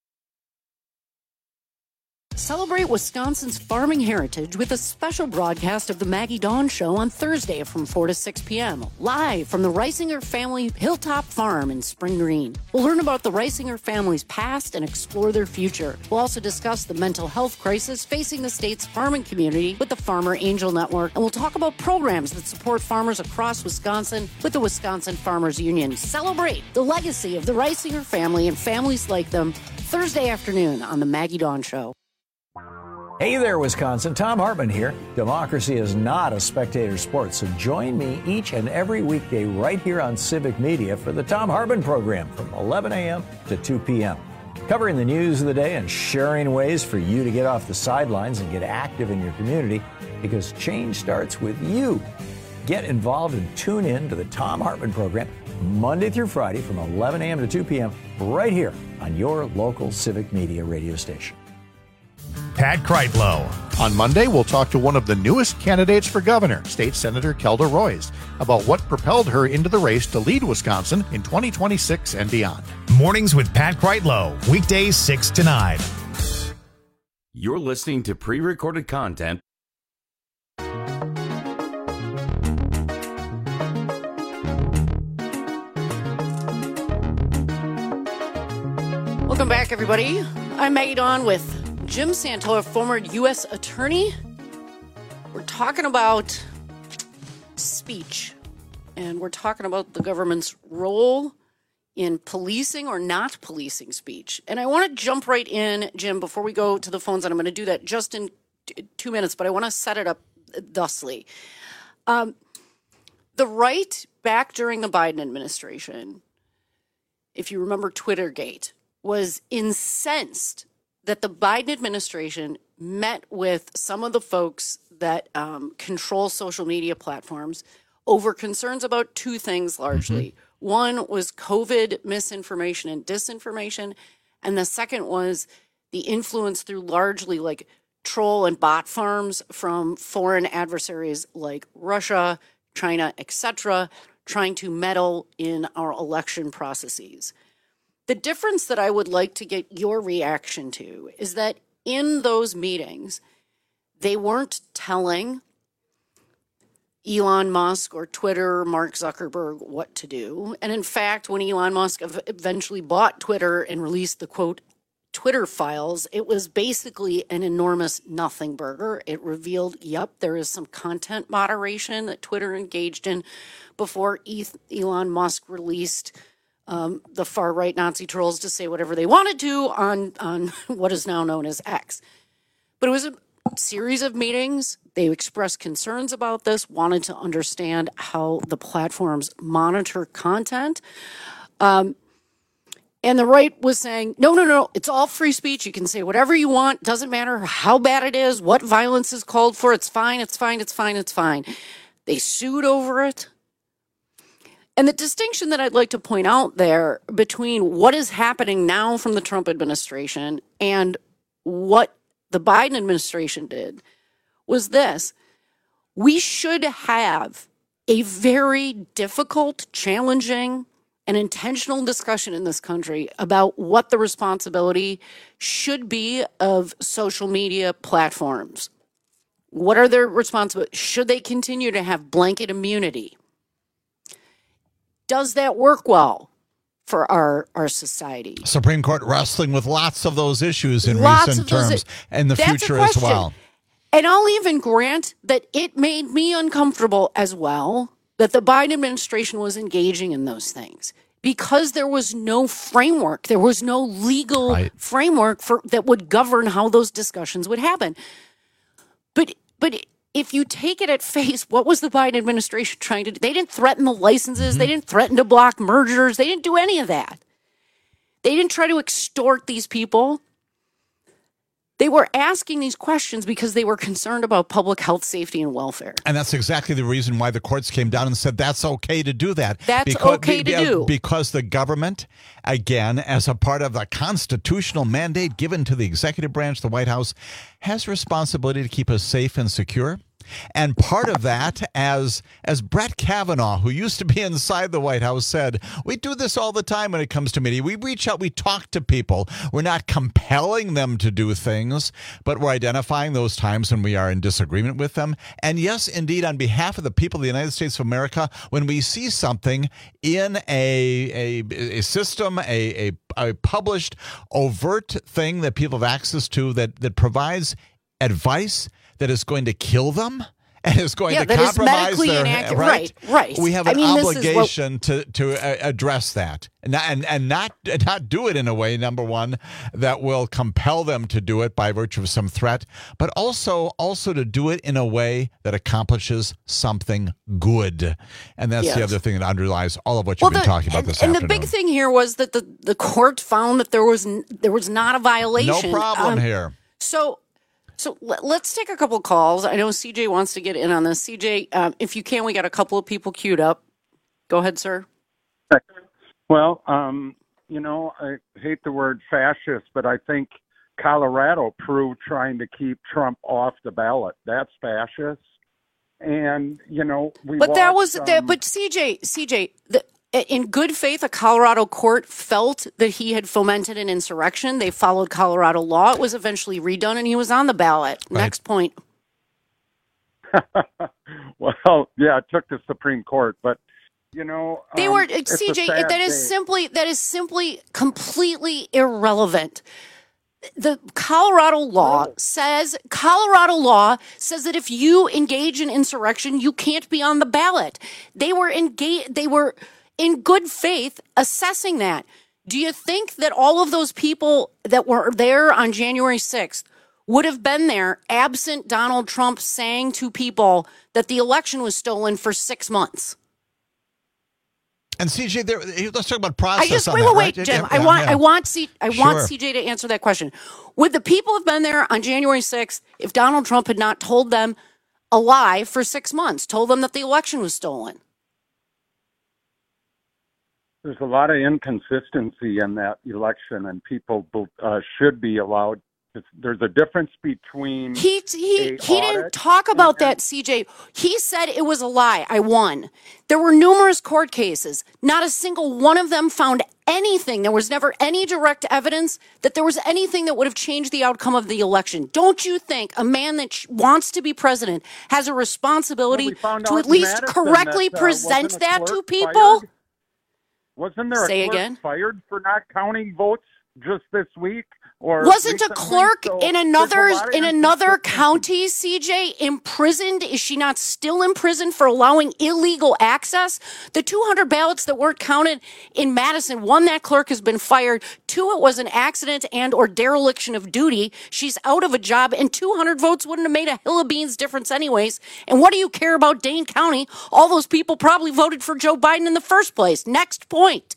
Speaker 6: Celebrate Wisconsin's farming heritage with a special broadcast of the Maggie Dawn Show on Thursday from 4 to 6 p.m. live from the Reisinger family Hilltop Farm in Spring Green. We'll learn about the Reisinger family's past and explore their future. We'll also discuss the mental health crisis facing the state's farming community with the Farmer Angel Network, and we'll talk about programs that support farmers across Wisconsin with the Wisconsin Farmers Union. Celebrate the legacy of the Reisinger family and families like them Thursday afternoon on the Maggie Dawn Show.
Speaker 2: Hey there, Wisconsin. Tom Hartman here. Democracy is not a spectator sport, so join me each and every weekday right here on Civic Media for the Tom Hartman program from 11 a.m. to 2 p.m. Covering the news of the day and sharing ways for you to get off the sidelines and get active in your community, because change starts with you. Get involved and tune in to the Tom Hartman program Monday through Friday from 11 a.m. to 2 p.m. right here on your local Civic Media radio station.
Speaker 1: Pat Kreitlow.
Speaker 28: On Monday, we'll talk to one of the newest candidates for governor, State Senator Kelda Roys, about what propelled her into the race to lead Wisconsin in 2026 and beyond.
Speaker 1: Mornings with Pat Kreitlow, weekdays 6 to 9.
Speaker 26: You're listening to pre-recorded content.
Speaker 6: Welcome back, everybody. I'm Maggie Dawn with Jim Santola, former U.S. attorney. We're talking about speech, and we're talking about the government's role in policing or not policing speech. And I want to jump right in, Jim, before we go to the phones, and I'm going to do that just in 2 minutes, but I want to set it up thusly. The right back during the Biden administration, if you remember Twittergate, was incensed that the Biden administration met with some of the folks that control social media platforms over concerns about two things largely. Mm-hmm. One was COVID misinformation and disinformation, and the second was the influence through largely like troll and bot farms from foreign adversaries like Russia, China, etc., trying to meddle in our election processes. The difference that I would like to get your reaction to is that in those meetings, they weren't telling Elon Musk or Twitter or Mark Zuckerberg what to do. And in fact, when Elon Musk eventually bought Twitter and released the, quote, Twitter files, it was basically an enormous nothing burger. It revealed, yep, there is some content moderation that Twitter engaged in before Elon Musk released the far-right Nazi trolls to say whatever they wanted to on what is now known as X. But it was a series of meetings. They expressed concerns about this, wanted to understand how the platforms monitor content. And the right was saying, no, it's all free speech. You can say whatever you want. Doesn't matter how bad it is, what violence is called for. It's fine. They sued over it. And the distinction that I'd like to point out there between what is happening now from the Trump administration and what the Biden administration did was this. We should have a very difficult, challenging, and intentional discussion in this country about what the responsibility should be of social media platforms. What are their responsibilities? Should they continue to have blanket immunity? Does that work well for our society?
Speaker 20: Supreme Court wrestling with lots of those issues in recent terms and the future as well.
Speaker 6: And I'll even grant that it made me uncomfortable as well that the Biden administration was engaging in those things because there was no framework. There was no legal framework that would govern how those discussions would happen. But if you take it at face, what was the Biden administration trying to do? They didn't threaten the licenses. Mm-hmm. They didn't threaten to block mergers. They didn't do any of that. They didn't try to extort these people. They were asking these questions because they were concerned about public health, safety, and welfare.
Speaker 20: And that's exactly the reason why the courts came down and said that's okay to do that.
Speaker 6: That's okay to do.
Speaker 20: Because the government, again, as a part of the constitutional mandate given to the executive branch, the White House, has responsibility to keep us safe and secure. And part of that, as Brett Kavanaugh, who used to be inside the White House, said, we do this all the time when it comes to media. We reach out, we talk to people. We're not compelling them to do things, but we're identifying those times when we are in disagreement with them. And yes, indeed, on behalf of the people of the United States of America, when we see something in a system, a published, overt thing that people have access to that provides advice that is going to kill them and is going to
Speaker 6: that is
Speaker 20: compromise
Speaker 6: medically
Speaker 20: their
Speaker 6: inaccurate. Right.
Speaker 20: We have an obligation to address that and not do it in a way, number one, that will compel them to do it by virtue of some threat, but also to do it in a way that accomplishes something good. And that's the other thing that underlies all of what you've been talking about this afternoon.
Speaker 6: And the big thing here was that the court found that there was not a violation.
Speaker 20: No problem here.
Speaker 6: So let's take a couple of calls. I know CJ wants to get in on this. CJ, if you can, we got a couple of people queued up. Go ahead, sir.
Speaker 3: Well, I hate the word fascist, but I think Colorado proved trying to keep Trump off the ballot. That's fascist. And,
Speaker 6: But CJ, in good faith, a Colorado court felt that he had fomented an insurrection. They followed Colorado law. It was eventually redone, and he was on the ballot. Right. Next point.
Speaker 3: Well, yeah, it took the Supreme Court, but
Speaker 6: they were CJ. That is simply completely irrelevant. The Colorado law says that if you engage in insurrection, you can't be on the ballot. They were in good faith assessing that. Do you think that all of those people that were there on January 6th would have been there absent Donald Trump saying to people that the election was stolen for 6 months?
Speaker 20: And CJ, let's talk about process.
Speaker 6: Wait, Jim. I want CJ to answer that question. Would the people have been there on January 6th if Donald Trump had not told them a lie for 6 months, told them that the election was stolen?
Speaker 3: There's a lot of inconsistency in that election, and people should be allowed. There's a difference between
Speaker 6: he didn't talk about that, CJ. He said it was a lie. I won. There were numerous court cases. Not a single one of them found anything. There was never any direct evidence that there was anything that would have changed the outcome of the election. Don't you think a man that wants to be president has a responsibility to at least correctly present that to people?
Speaker 3: Wasn't there a clerk fired for not counting votes just this week? Or
Speaker 6: wasn't a clerk in another county, CJ, imprisoned? Is she not still in prison for allowing illegal access? The 200 ballots that weren't counted in Madison, one, that clerk has been fired. Two, it was an accident and or dereliction of duty. She's out of a job, and 200 votes wouldn't have made a hill of beans difference anyways. And what do you care about Dane County? All those people probably voted for Joe Biden in the first place. Next point.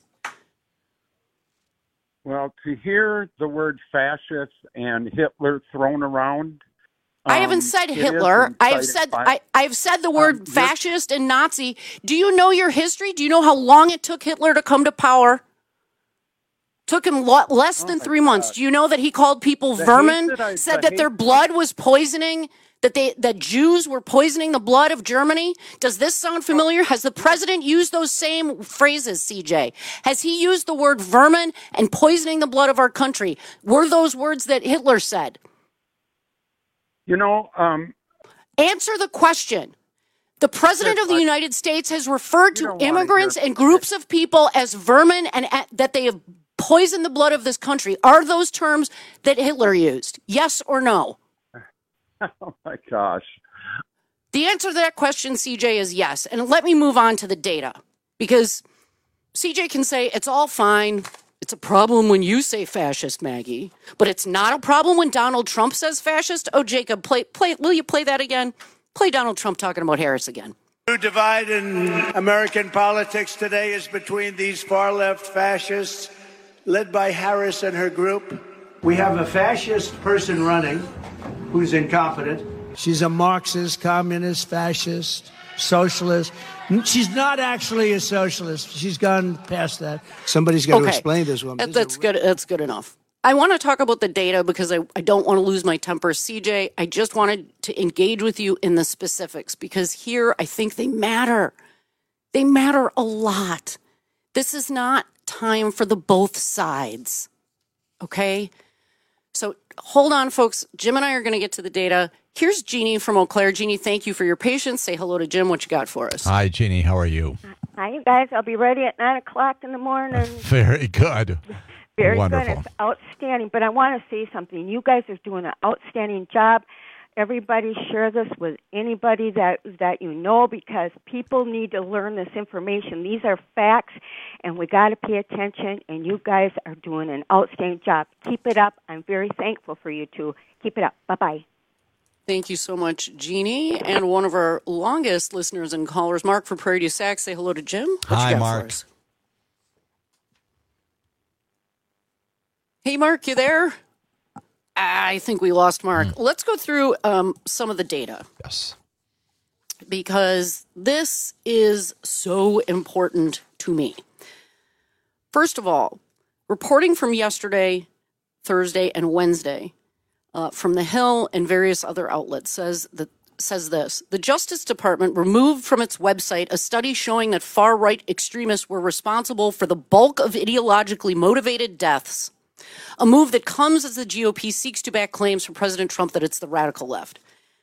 Speaker 3: Well, to hear the word fascist and Hitler thrown around,
Speaker 6: I haven't said Hitler. I've said the word fascist and Nazi. Do you know your history? Do you know how long it took Hitler to come to power? Took him less than 3 months. Do you know that he called people vermin? Said that their blood was poisoning. That Jews were poisoning the blood of Germany? Does this sound familiar? Has the president used those same phrases, CJ? Has he used the word vermin and poisoning the blood of our country? Were those words that Hitler said? Answer the question. The president of the United States has referred to immigrants and groups of people as vermin and that they have poisoned the blood of this country. Are those terms that Hitler used? Yes or no?
Speaker 3: Oh, my gosh.
Speaker 6: The answer to that question, CJ, is yes. And let me move on to the data, because CJ can say it's all fine. It's a problem when you say fascist, Maggie, but it's not a problem when Donald Trump says fascist. Oh, Jacob, will you play that again? Play Donald Trump talking about Harris again.
Speaker 11: The divide in American politics today is between these far-left fascists led by Harris and her group. We have a fascist person running who's incompetent.
Speaker 17: She's a Marxist, communist, fascist, socialist. She's not actually a socialist. She's gone past that. Somebody's got to explain this woman.
Speaker 6: That's good. That's good enough. I want to talk about the data because I don't want to lose my temper. CJ, I just wanted to engage with you in the specifics because here I think they matter. They matter a lot. This is not time for the both sides. Okay? So hold on, folks. Jim and I are going to get to the data. Here's Jeannie from Eau Claire. Jeannie, thank you for your patience. Say hello to Jim. What you got for us?
Speaker 20: Hi, Jeannie. How are you?
Speaker 4: Hi, you guys. I'll be ready at 9 o'clock in the morning.
Speaker 20: Very good.
Speaker 4: Very
Speaker 20: Wonderful.
Speaker 4: good. It's outstanding. But I want to say something. You guys are doing an outstanding job. Everybody share this with anybody that you know, because people need to learn this information. These are facts, and we got to pay attention, and you guys are doing an outstanding job. Keep it up. I'm very thankful for you two. Keep it up. Bye-bye.
Speaker 6: Thank you so much, Jeannie. And one of our longest listeners and callers, Mark for Prairie du Sac. Say hello to Jim.
Speaker 20: Hi, Mark.
Speaker 6: Hey, Mark, you there? I think we lost Mark. Let's go through some of the data.
Speaker 20: Yes.
Speaker 6: Because this is so important to me. First of all, reporting from yesterday, Thursday, and Wednesday from The Hill and various other outlets says this. The Justice Department removed from its website a study showing that far-right extremists were responsible for the bulk of ideologically motivated deaths, a move that comes as the GOP seeks to back claims from President Trump that it's the radical left.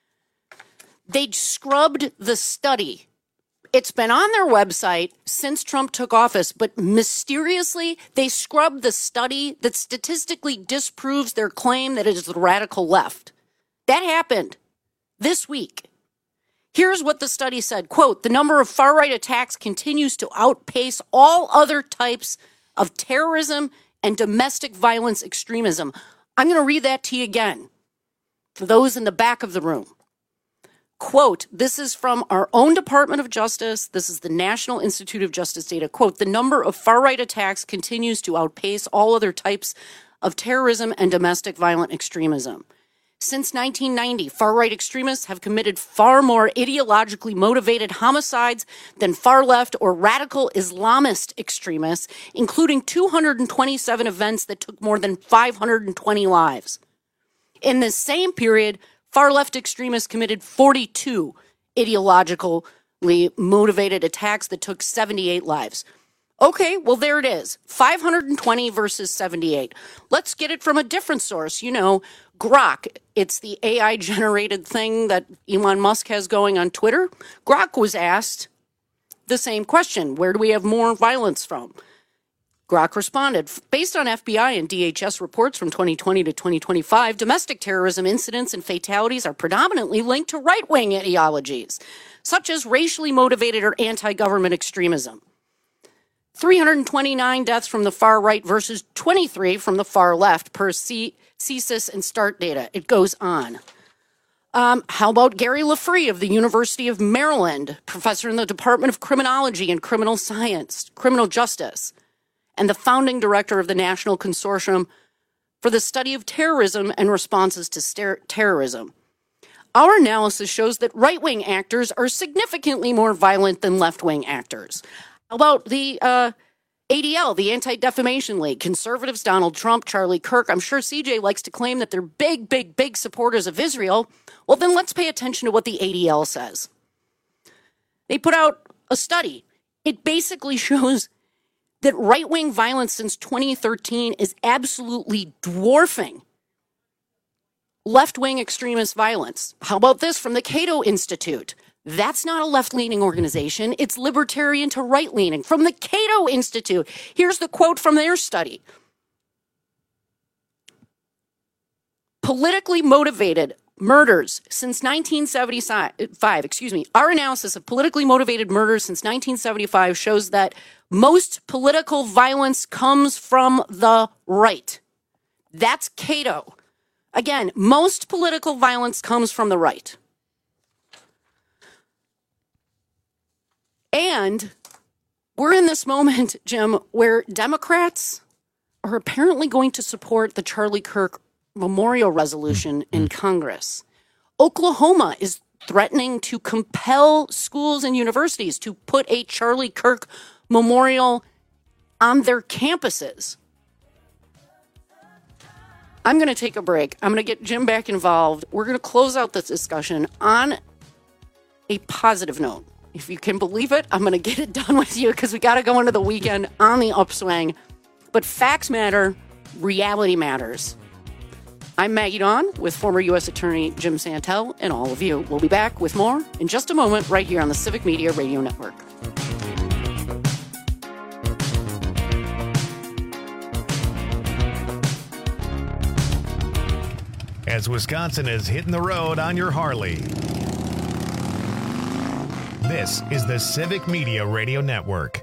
Speaker 6: They scrubbed the study. It's been on their website since Trump took office, but mysteriously, they scrubbed the study that statistically disproves their claim that it is the radical left. That happened this week. Here's what the study said. Quote, the number of far-right attacks continues to outpace all other types of terrorism and domestic violence extremism. I'm going to read that to you again for those in the back of the room. Quote, this is from our own Department of Justice. This is the National Institute of Justice data. Quote, the number of far-right attacks continues to outpace all other types of terrorism and domestic violent extremism. Since 1990, far-right extremists have committed far more ideologically motivated homicides than far-left or radical Islamist extremists, including 227 events that took more than 520 lives. In the same period, far-left extremists committed 42 ideologically motivated attacks that took 78 lives. Okay, well, there it is. 520 versus 78. Let's get it from a different source. You know, Grok. It's the AI-generated thing that Elon Musk has going on Twitter. Grok was asked the same question. Where do we have more violence from? Grok responded, based on FBI and DHS reports from 2020 to 2025, domestic terrorism incidents and fatalities are predominantly linked to right-wing ideologies, such as racially motivated or anti-government extremism. 329 deaths from the far right versus 23 from the far left per CSIS and START data. It goes on. How about Gary Lafree of the University of Maryland, professor in the Department of Criminology and Criminal Justice, and the founding director of the National Consortium for the Study of Terrorism and Responses to Terrorism. Our analysis shows that right-wing actors are significantly more violent than left-wing actors. How about the ADL, the Anti-Defamation League, conservatives, Donald Trump, Charlie Kirk? I'm sure CJ likes to claim that they're big, big, big supporters of Israel. Well, then let's pay attention to what the ADL says. They put out a study. It basically shows that right-wing violence since 2013 is absolutely dwarfing left-wing extremist violence. How about this from the Cato Institute? That's not a left-leaning organization. It's libertarian to right-leaning. From the Cato Institute, here's the quote from their study. Politically motivated murders since 1975, our analysis of politically motivated murders since 1975 shows that most political violence comes from the right. That's Cato. Again, most political violence comes from the right. And we're in this moment, Jim, where Democrats are apparently going to support the Charlie Kirk memorial resolution in Congress. Oklahoma is threatening to compel schools and universities to put a Charlie Kirk memorial on their campuses. I'm going to take a break. I'm going to get Jim back involved. We're going to close out this discussion on a positive note. If you can believe it, I'm going to get it done with you because we got to go into the weekend on the upswing. But facts matter. Reality matters. I'm Maggie Dawn with former U.S. Attorney Jim Santel and all of you. We'll be back with more in just a moment right here on the Civic Media Radio Network.
Speaker 1: as Wisconsin is hitting the road on your Harley. This is the Civic Media Radio Network.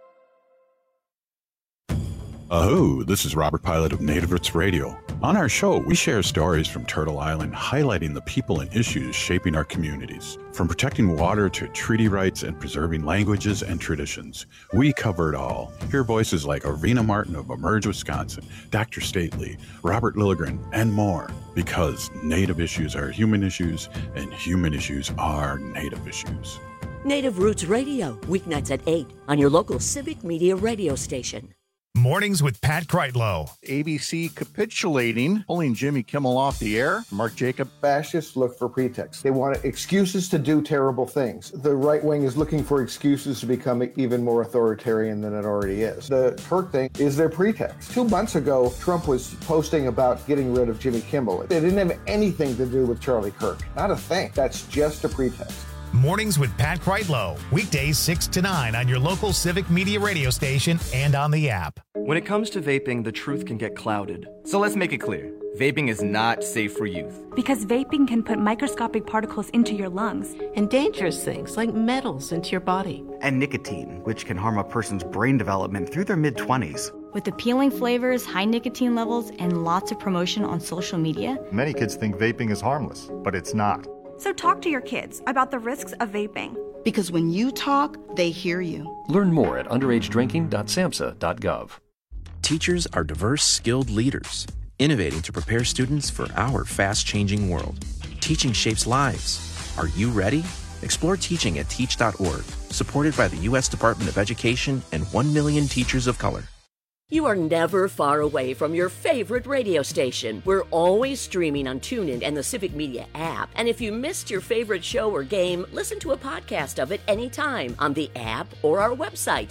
Speaker 5: This is Robert Pilot of Native Roots Radio. On our show, we share stories from Turtle Island highlighting the people and issues shaping our communities. From protecting water to treaty rights and preserving languages and traditions, we cover it all. Hear voices like Arvina Martin of Emerge Wisconsin, Dr. Stately, Robert Lilligren, and more. Because Native issues are human issues, and human issues are Native issues.
Speaker 7: Native Roots Radio, weeknights at 8 on your local Civic Media radio station.
Speaker 1: Mornings with Pat Kreitlow.
Speaker 28: ABC capitulating, pulling Jimmy Kimmel off the air. Mark Jacob.
Speaker 9: Fascists look for pretexts. They want excuses to do terrible things. The right wing is looking for excuses to become even more authoritarian than it already is. The Kirk thing is their pretext. 2 months ago, Trump was posting about getting rid of Jimmy Kimmel. It didn't have anything to do with Charlie Kirk. Not a thing. That's just a pretext.
Speaker 1: Mornings with Pat Kreitlow. Weekdays 6 to 9 on your local Civic Media radio station and on the app.
Speaker 14: When it comes to vaping, the truth can get clouded. So let's make it clear. Vaping is not safe for youth.
Speaker 21: Because vaping can put microscopic particles into your lungs.
Speaker 22: And dangerous things like metals into your body.
Speaker 23: And nicotine, which can harm a person's brain development through their mid-20s.
Speaker 21: With appealing flavors, high nicotine levels, and lots of promotion on social media.
Speaker 24: Many kids think vaping is harmless, but it's not.
Speaker 21: So talk to your kids about the risks of vaping.
Speaker 22: Because when you talk, they hear you.
Speaker 25: Learn more at underagedrinking.samhsa.gov.
Speaker 30: Teachers are diverse, skilled leaders, innovating to prepare students for our fast-changing world. Teaching shapes lives. Are you ready? Explore teaching at teach.org, supported by the U.S. Department of Education and 1 million teachers of color.
Speaker 7: You are never far away from your favorite radio station. We're always streaming on TuneIn and the Civic Media app. And if you missed your favorite show or game, listen to a podcast of it anytime on the app or our website,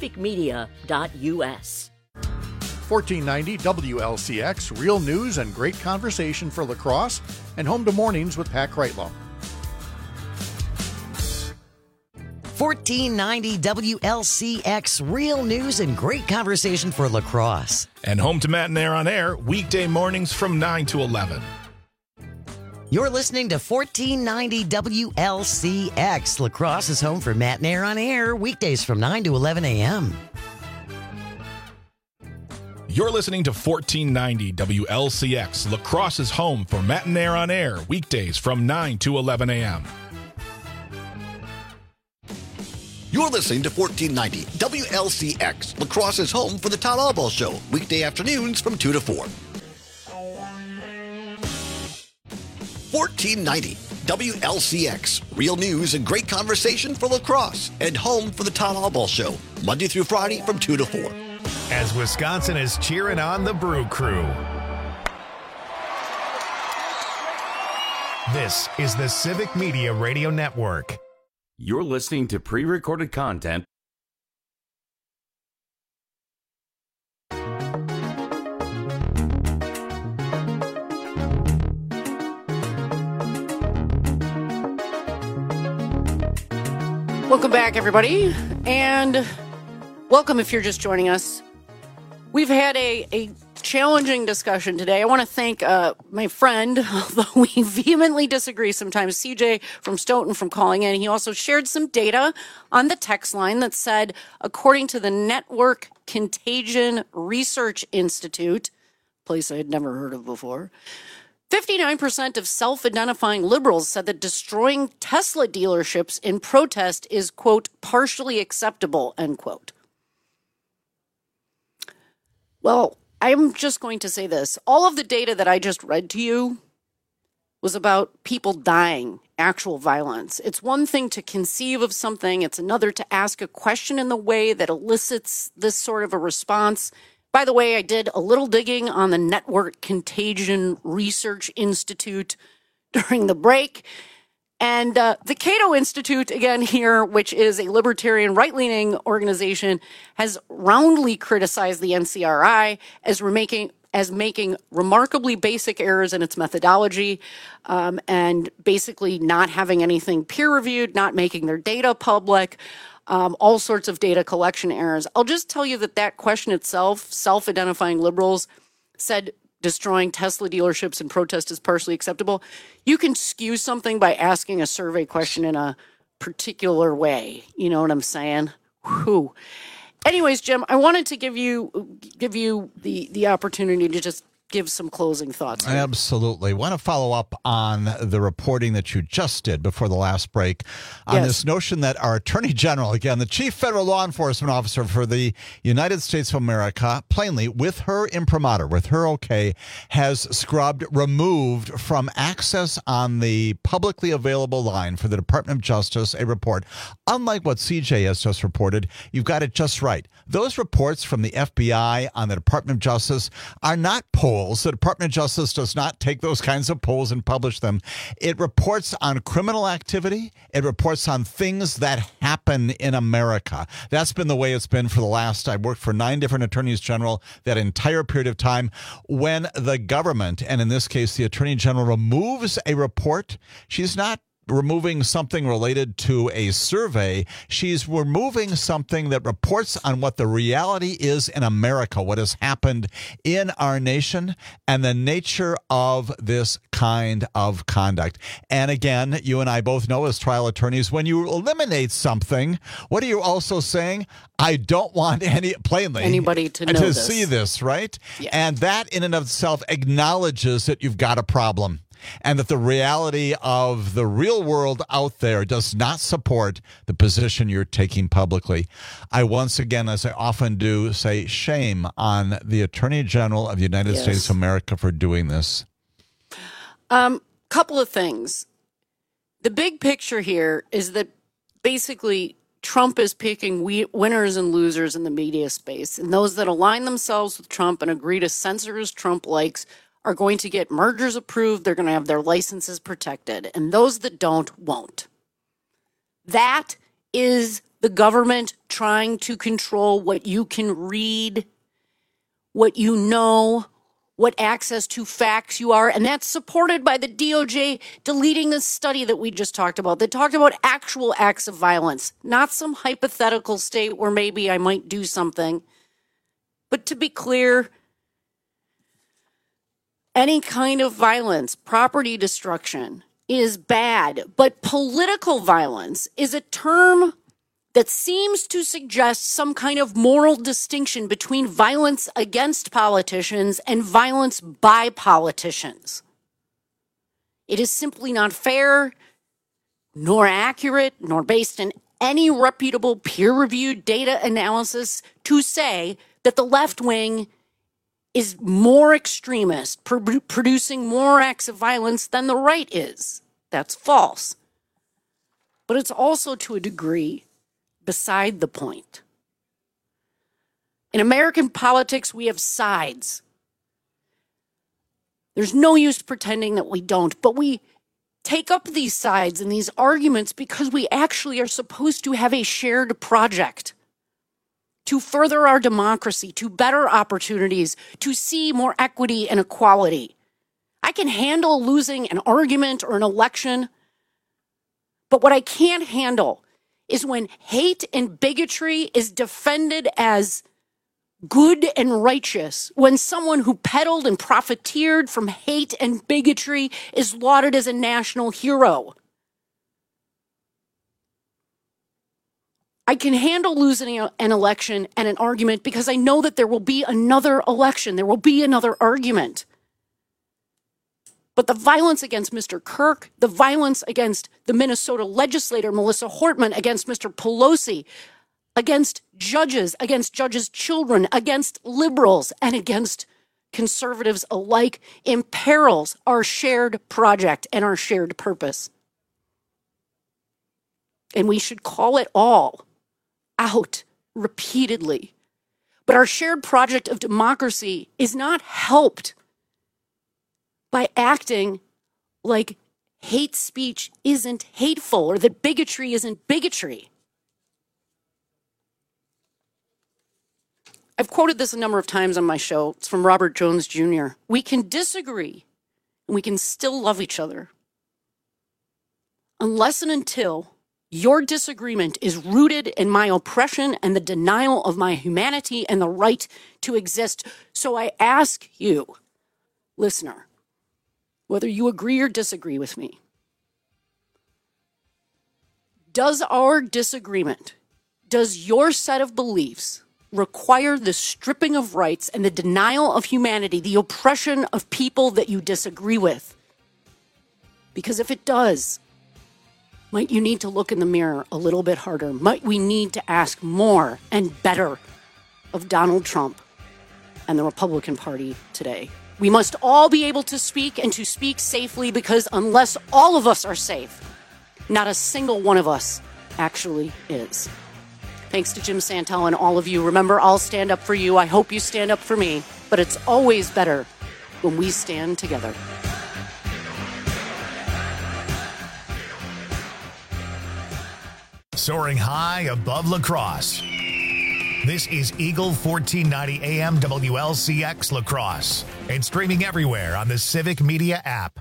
Speaker 7: civicmedia.us.
Speaker 28: 1490 WLCX, real news and great conversation for lacrosse, and home to mornings with Pat Kreitlow.
Speaker 31: 1490 WLCX, real news and great conversation for lacrosse.
Speaker 32: And home to Matt and Air on Air, weekday mornings from 9 to 11.
Speaker 31: You're listening to 1490 WLCX. Lacrosse is home for Matt and Air on Air, weekdays from 9 to 11 a.m.
Speaker 32: You're listening to 1490 WLCX. Lacrosse is home for Matt and Air on Air, weekdays from 9 to 11 a.m.
Speaker 33: You're listening to 1490 WLCX. Lacrosse is home for the Todd Allball Show, weekday afternoons from 2 to 4. 1490 WLCX. Real news and great conversation for lacrosse, and home for the Todd Allball Show, Monday through Friday from 2 to 4.
Speaker 1: As Wisconsin is cheering on the Brew Crew. This is the Civic Media Radio Network.
Speaker 26: You're listening to pre-recorded content.
Speaker 6: Welcome back, everybody, and welcome if you're just joining us. We've had a challenging discussion today. I want to thank my friend, although we vehemently disagree sometimes, CJ from Stoughton, from calling in. He also shared some data on the text line that said, according to the Network Contagion Research Institute, a place I had never heard of before, 59% of self-identifying liberals said that destroying Tesla dealerships in protest is, quote, partially acceptable, end quote. Well, I'm just going to say this. All of the data that I just read to you was about people dying, actual violence. It's one thing to conceive of something. It's another to ask a question in the way that elicits this sort of a response. By the way, I did a little digging on the Network Contagion Research Institute during the break. And the Cato Institute, again here, which is a libertarian right-leaning organization, has roundly criticized the NCRI as making remarkably basic errors in its methodology, and basically not having anything peer-reviewed, not making their data public, all sorts of data collection errors. I'll just tell you that question itself, self-identifying liberals, said destroying Tesla dealerships and protest is partially acceptable. You can skew something by asking a survey question in a particular way. You know what I'm saying? Whew. Anyways, Jim, I wanted to give you the opportunity to just give some closing thoughts here.
Speaker 20: Absolutely. Want to follow up on the reporting that you just did before the last break on this notion that our Attorney General, again, the Chief Federal Law Enforcement Officer for the United States of America, plainly, with her imprimatur, with her okay, has removed from access on the publicly available line for the Department of Justice a report. Unlike what CJ has just reported, you've got it just right. Those reports from the FBI on the Department of Justice are not polls. The Department of Justice does not take those kinds of polls and publish them. It reports on criminal activity. It reports on things that happen in America. That's been the way it's been for the last, I've worked for 9 different attorneys general that entire period of time. When the government, and in this case the Attorney General, removes a report, she's not removing something related to a survey. She's removing something that reports on what the reality is in America, what has happened in our nation, and the nature of this kind of conduct. And again, you and I both know as trial attorneys, when you eliminate something, what are you also saying? I don't want anybody to know see this, right? Yeah. And that in and of itself acknowledges that you've got a problem, and that the reality of the real world out there does not support the position you're taking publicly. I once again, as I often do, say shame on the Attorney General of the United States of America for doing this.
Speaker 6: Couple of things. The big picture here is that basically Trump is picking winners and losers in the media space, and those that align themselves with Trump and agree to censor his Trump likes are going to get mergers approved. They're going to have their licenses protected. And those that don't, won't. That is the government trying to control what you can read, what you know, what access to facts you are. And that's supported by the DOJ deleting the study that we just talked about. They talked about actual acts of violence, not some hypothetical state where maybe I might do something. But to be clear, any kind of violence, property destruction, is bad. But political violence is a term that seems to suggest some kind of moral distinction between violence against politicians and violence by politicians. It is simply not fair, nor accurate, nor based in any reputable peer-reviewed data analysis to say that the left wing is more extremist, producing more acts of violence than the right is. That's false. But it's also, to a degree, beside the point. In American politics, we have sides. There's no use pretending that we don't, but we take up these sides and these arguments because we actually are supposed to have a shared project to further our democracy, to better opportunities, to see more equity and equality. I can handle losing an argument or an election, but what I can't handle is when hate and bigotry is defended as good and righteous, when someone who peddled and profiteered from hate and bigotry is lauded as a national hero. I can handle losing an election and an argument because I know that there will be another election. There will be another argument. But the violence against Mr. Kirk, the violence against the Minnesota legislator, Melissa Hortman, against Mr. Pelosi, against judges' children, against liberals, and against conservatives alike imperils our shared project and our shared purpose. And we should call it all out repeatedly. But our shared project of democracy is not helped by acting like hate speech isn't hateful or that bigotry isn't bigotry. I've quoted this a number of times on my show. It's from Robert Jones Jr. We can disagree and we can still love each other unless and until your disagreement is rooted in my oppression and the denial of my humanity and the right to exist. So I ask you, listener, whether you agree or disagree with me, does our disagreement, does your set of beliefs require the stripping of rights and the denial of humanity, the oppression of people that you disagree with? Because if it does, might you need to look in the mirror a little bit harder? Might we need to ask more and better of Donald Trump and the Republican Party today? We must all be able to speak and to speak safely, because unless all of us are safe, not a single one of us actually is. Thanks to Jim Santel and all of you. Remember, I'll stand up for you. I hope you stand up for me. But it's always better when we stand together.
Speaker 1: Soaring high above La Crosse. This is Eagle 1490 AM WLCX La Crosse, and streaming everywhere on the Civic Media app.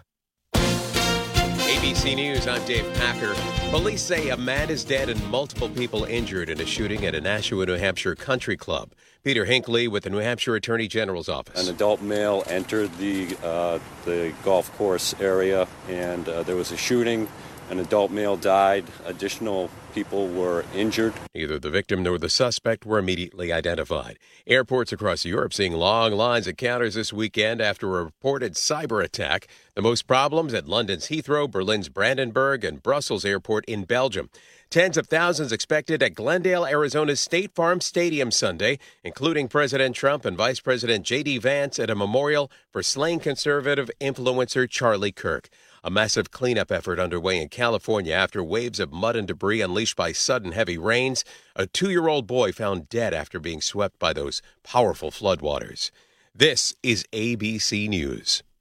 Speaker 2: ABC News, I'm Dave Packer. Police say a man is dead and multiple people injured in a shooting at a Nashua, New Hampshire country club. Peter Hinckley with the New Hampshire Attorney General's office.
Speaker 3: An adult male entered the golf course area, and there was a shooting. An adult male died. Additional people were injured.
Speaker 2: Neither the victim nor the suspect were immediately identified. Airports across Europe seeing long lines at counters this weekend after a reported cyber attack. The most problems at London's Heathrow, Berlin's Brandenburg, and Brussels Airport in Belgium. Tens of thousands expected at Glendale, Arizona's State Farm Stadium Sunday, including President Trump and Vice President J.D. Vance at a memorial for slain conservative influencer Charlie Kirk. A massive cleanup effort underway in California after waves of mud and debris unleashed by sudden heavy rains. A 2-year-old boy found dead after being swept by those powerful floodwaters. This is ABC News.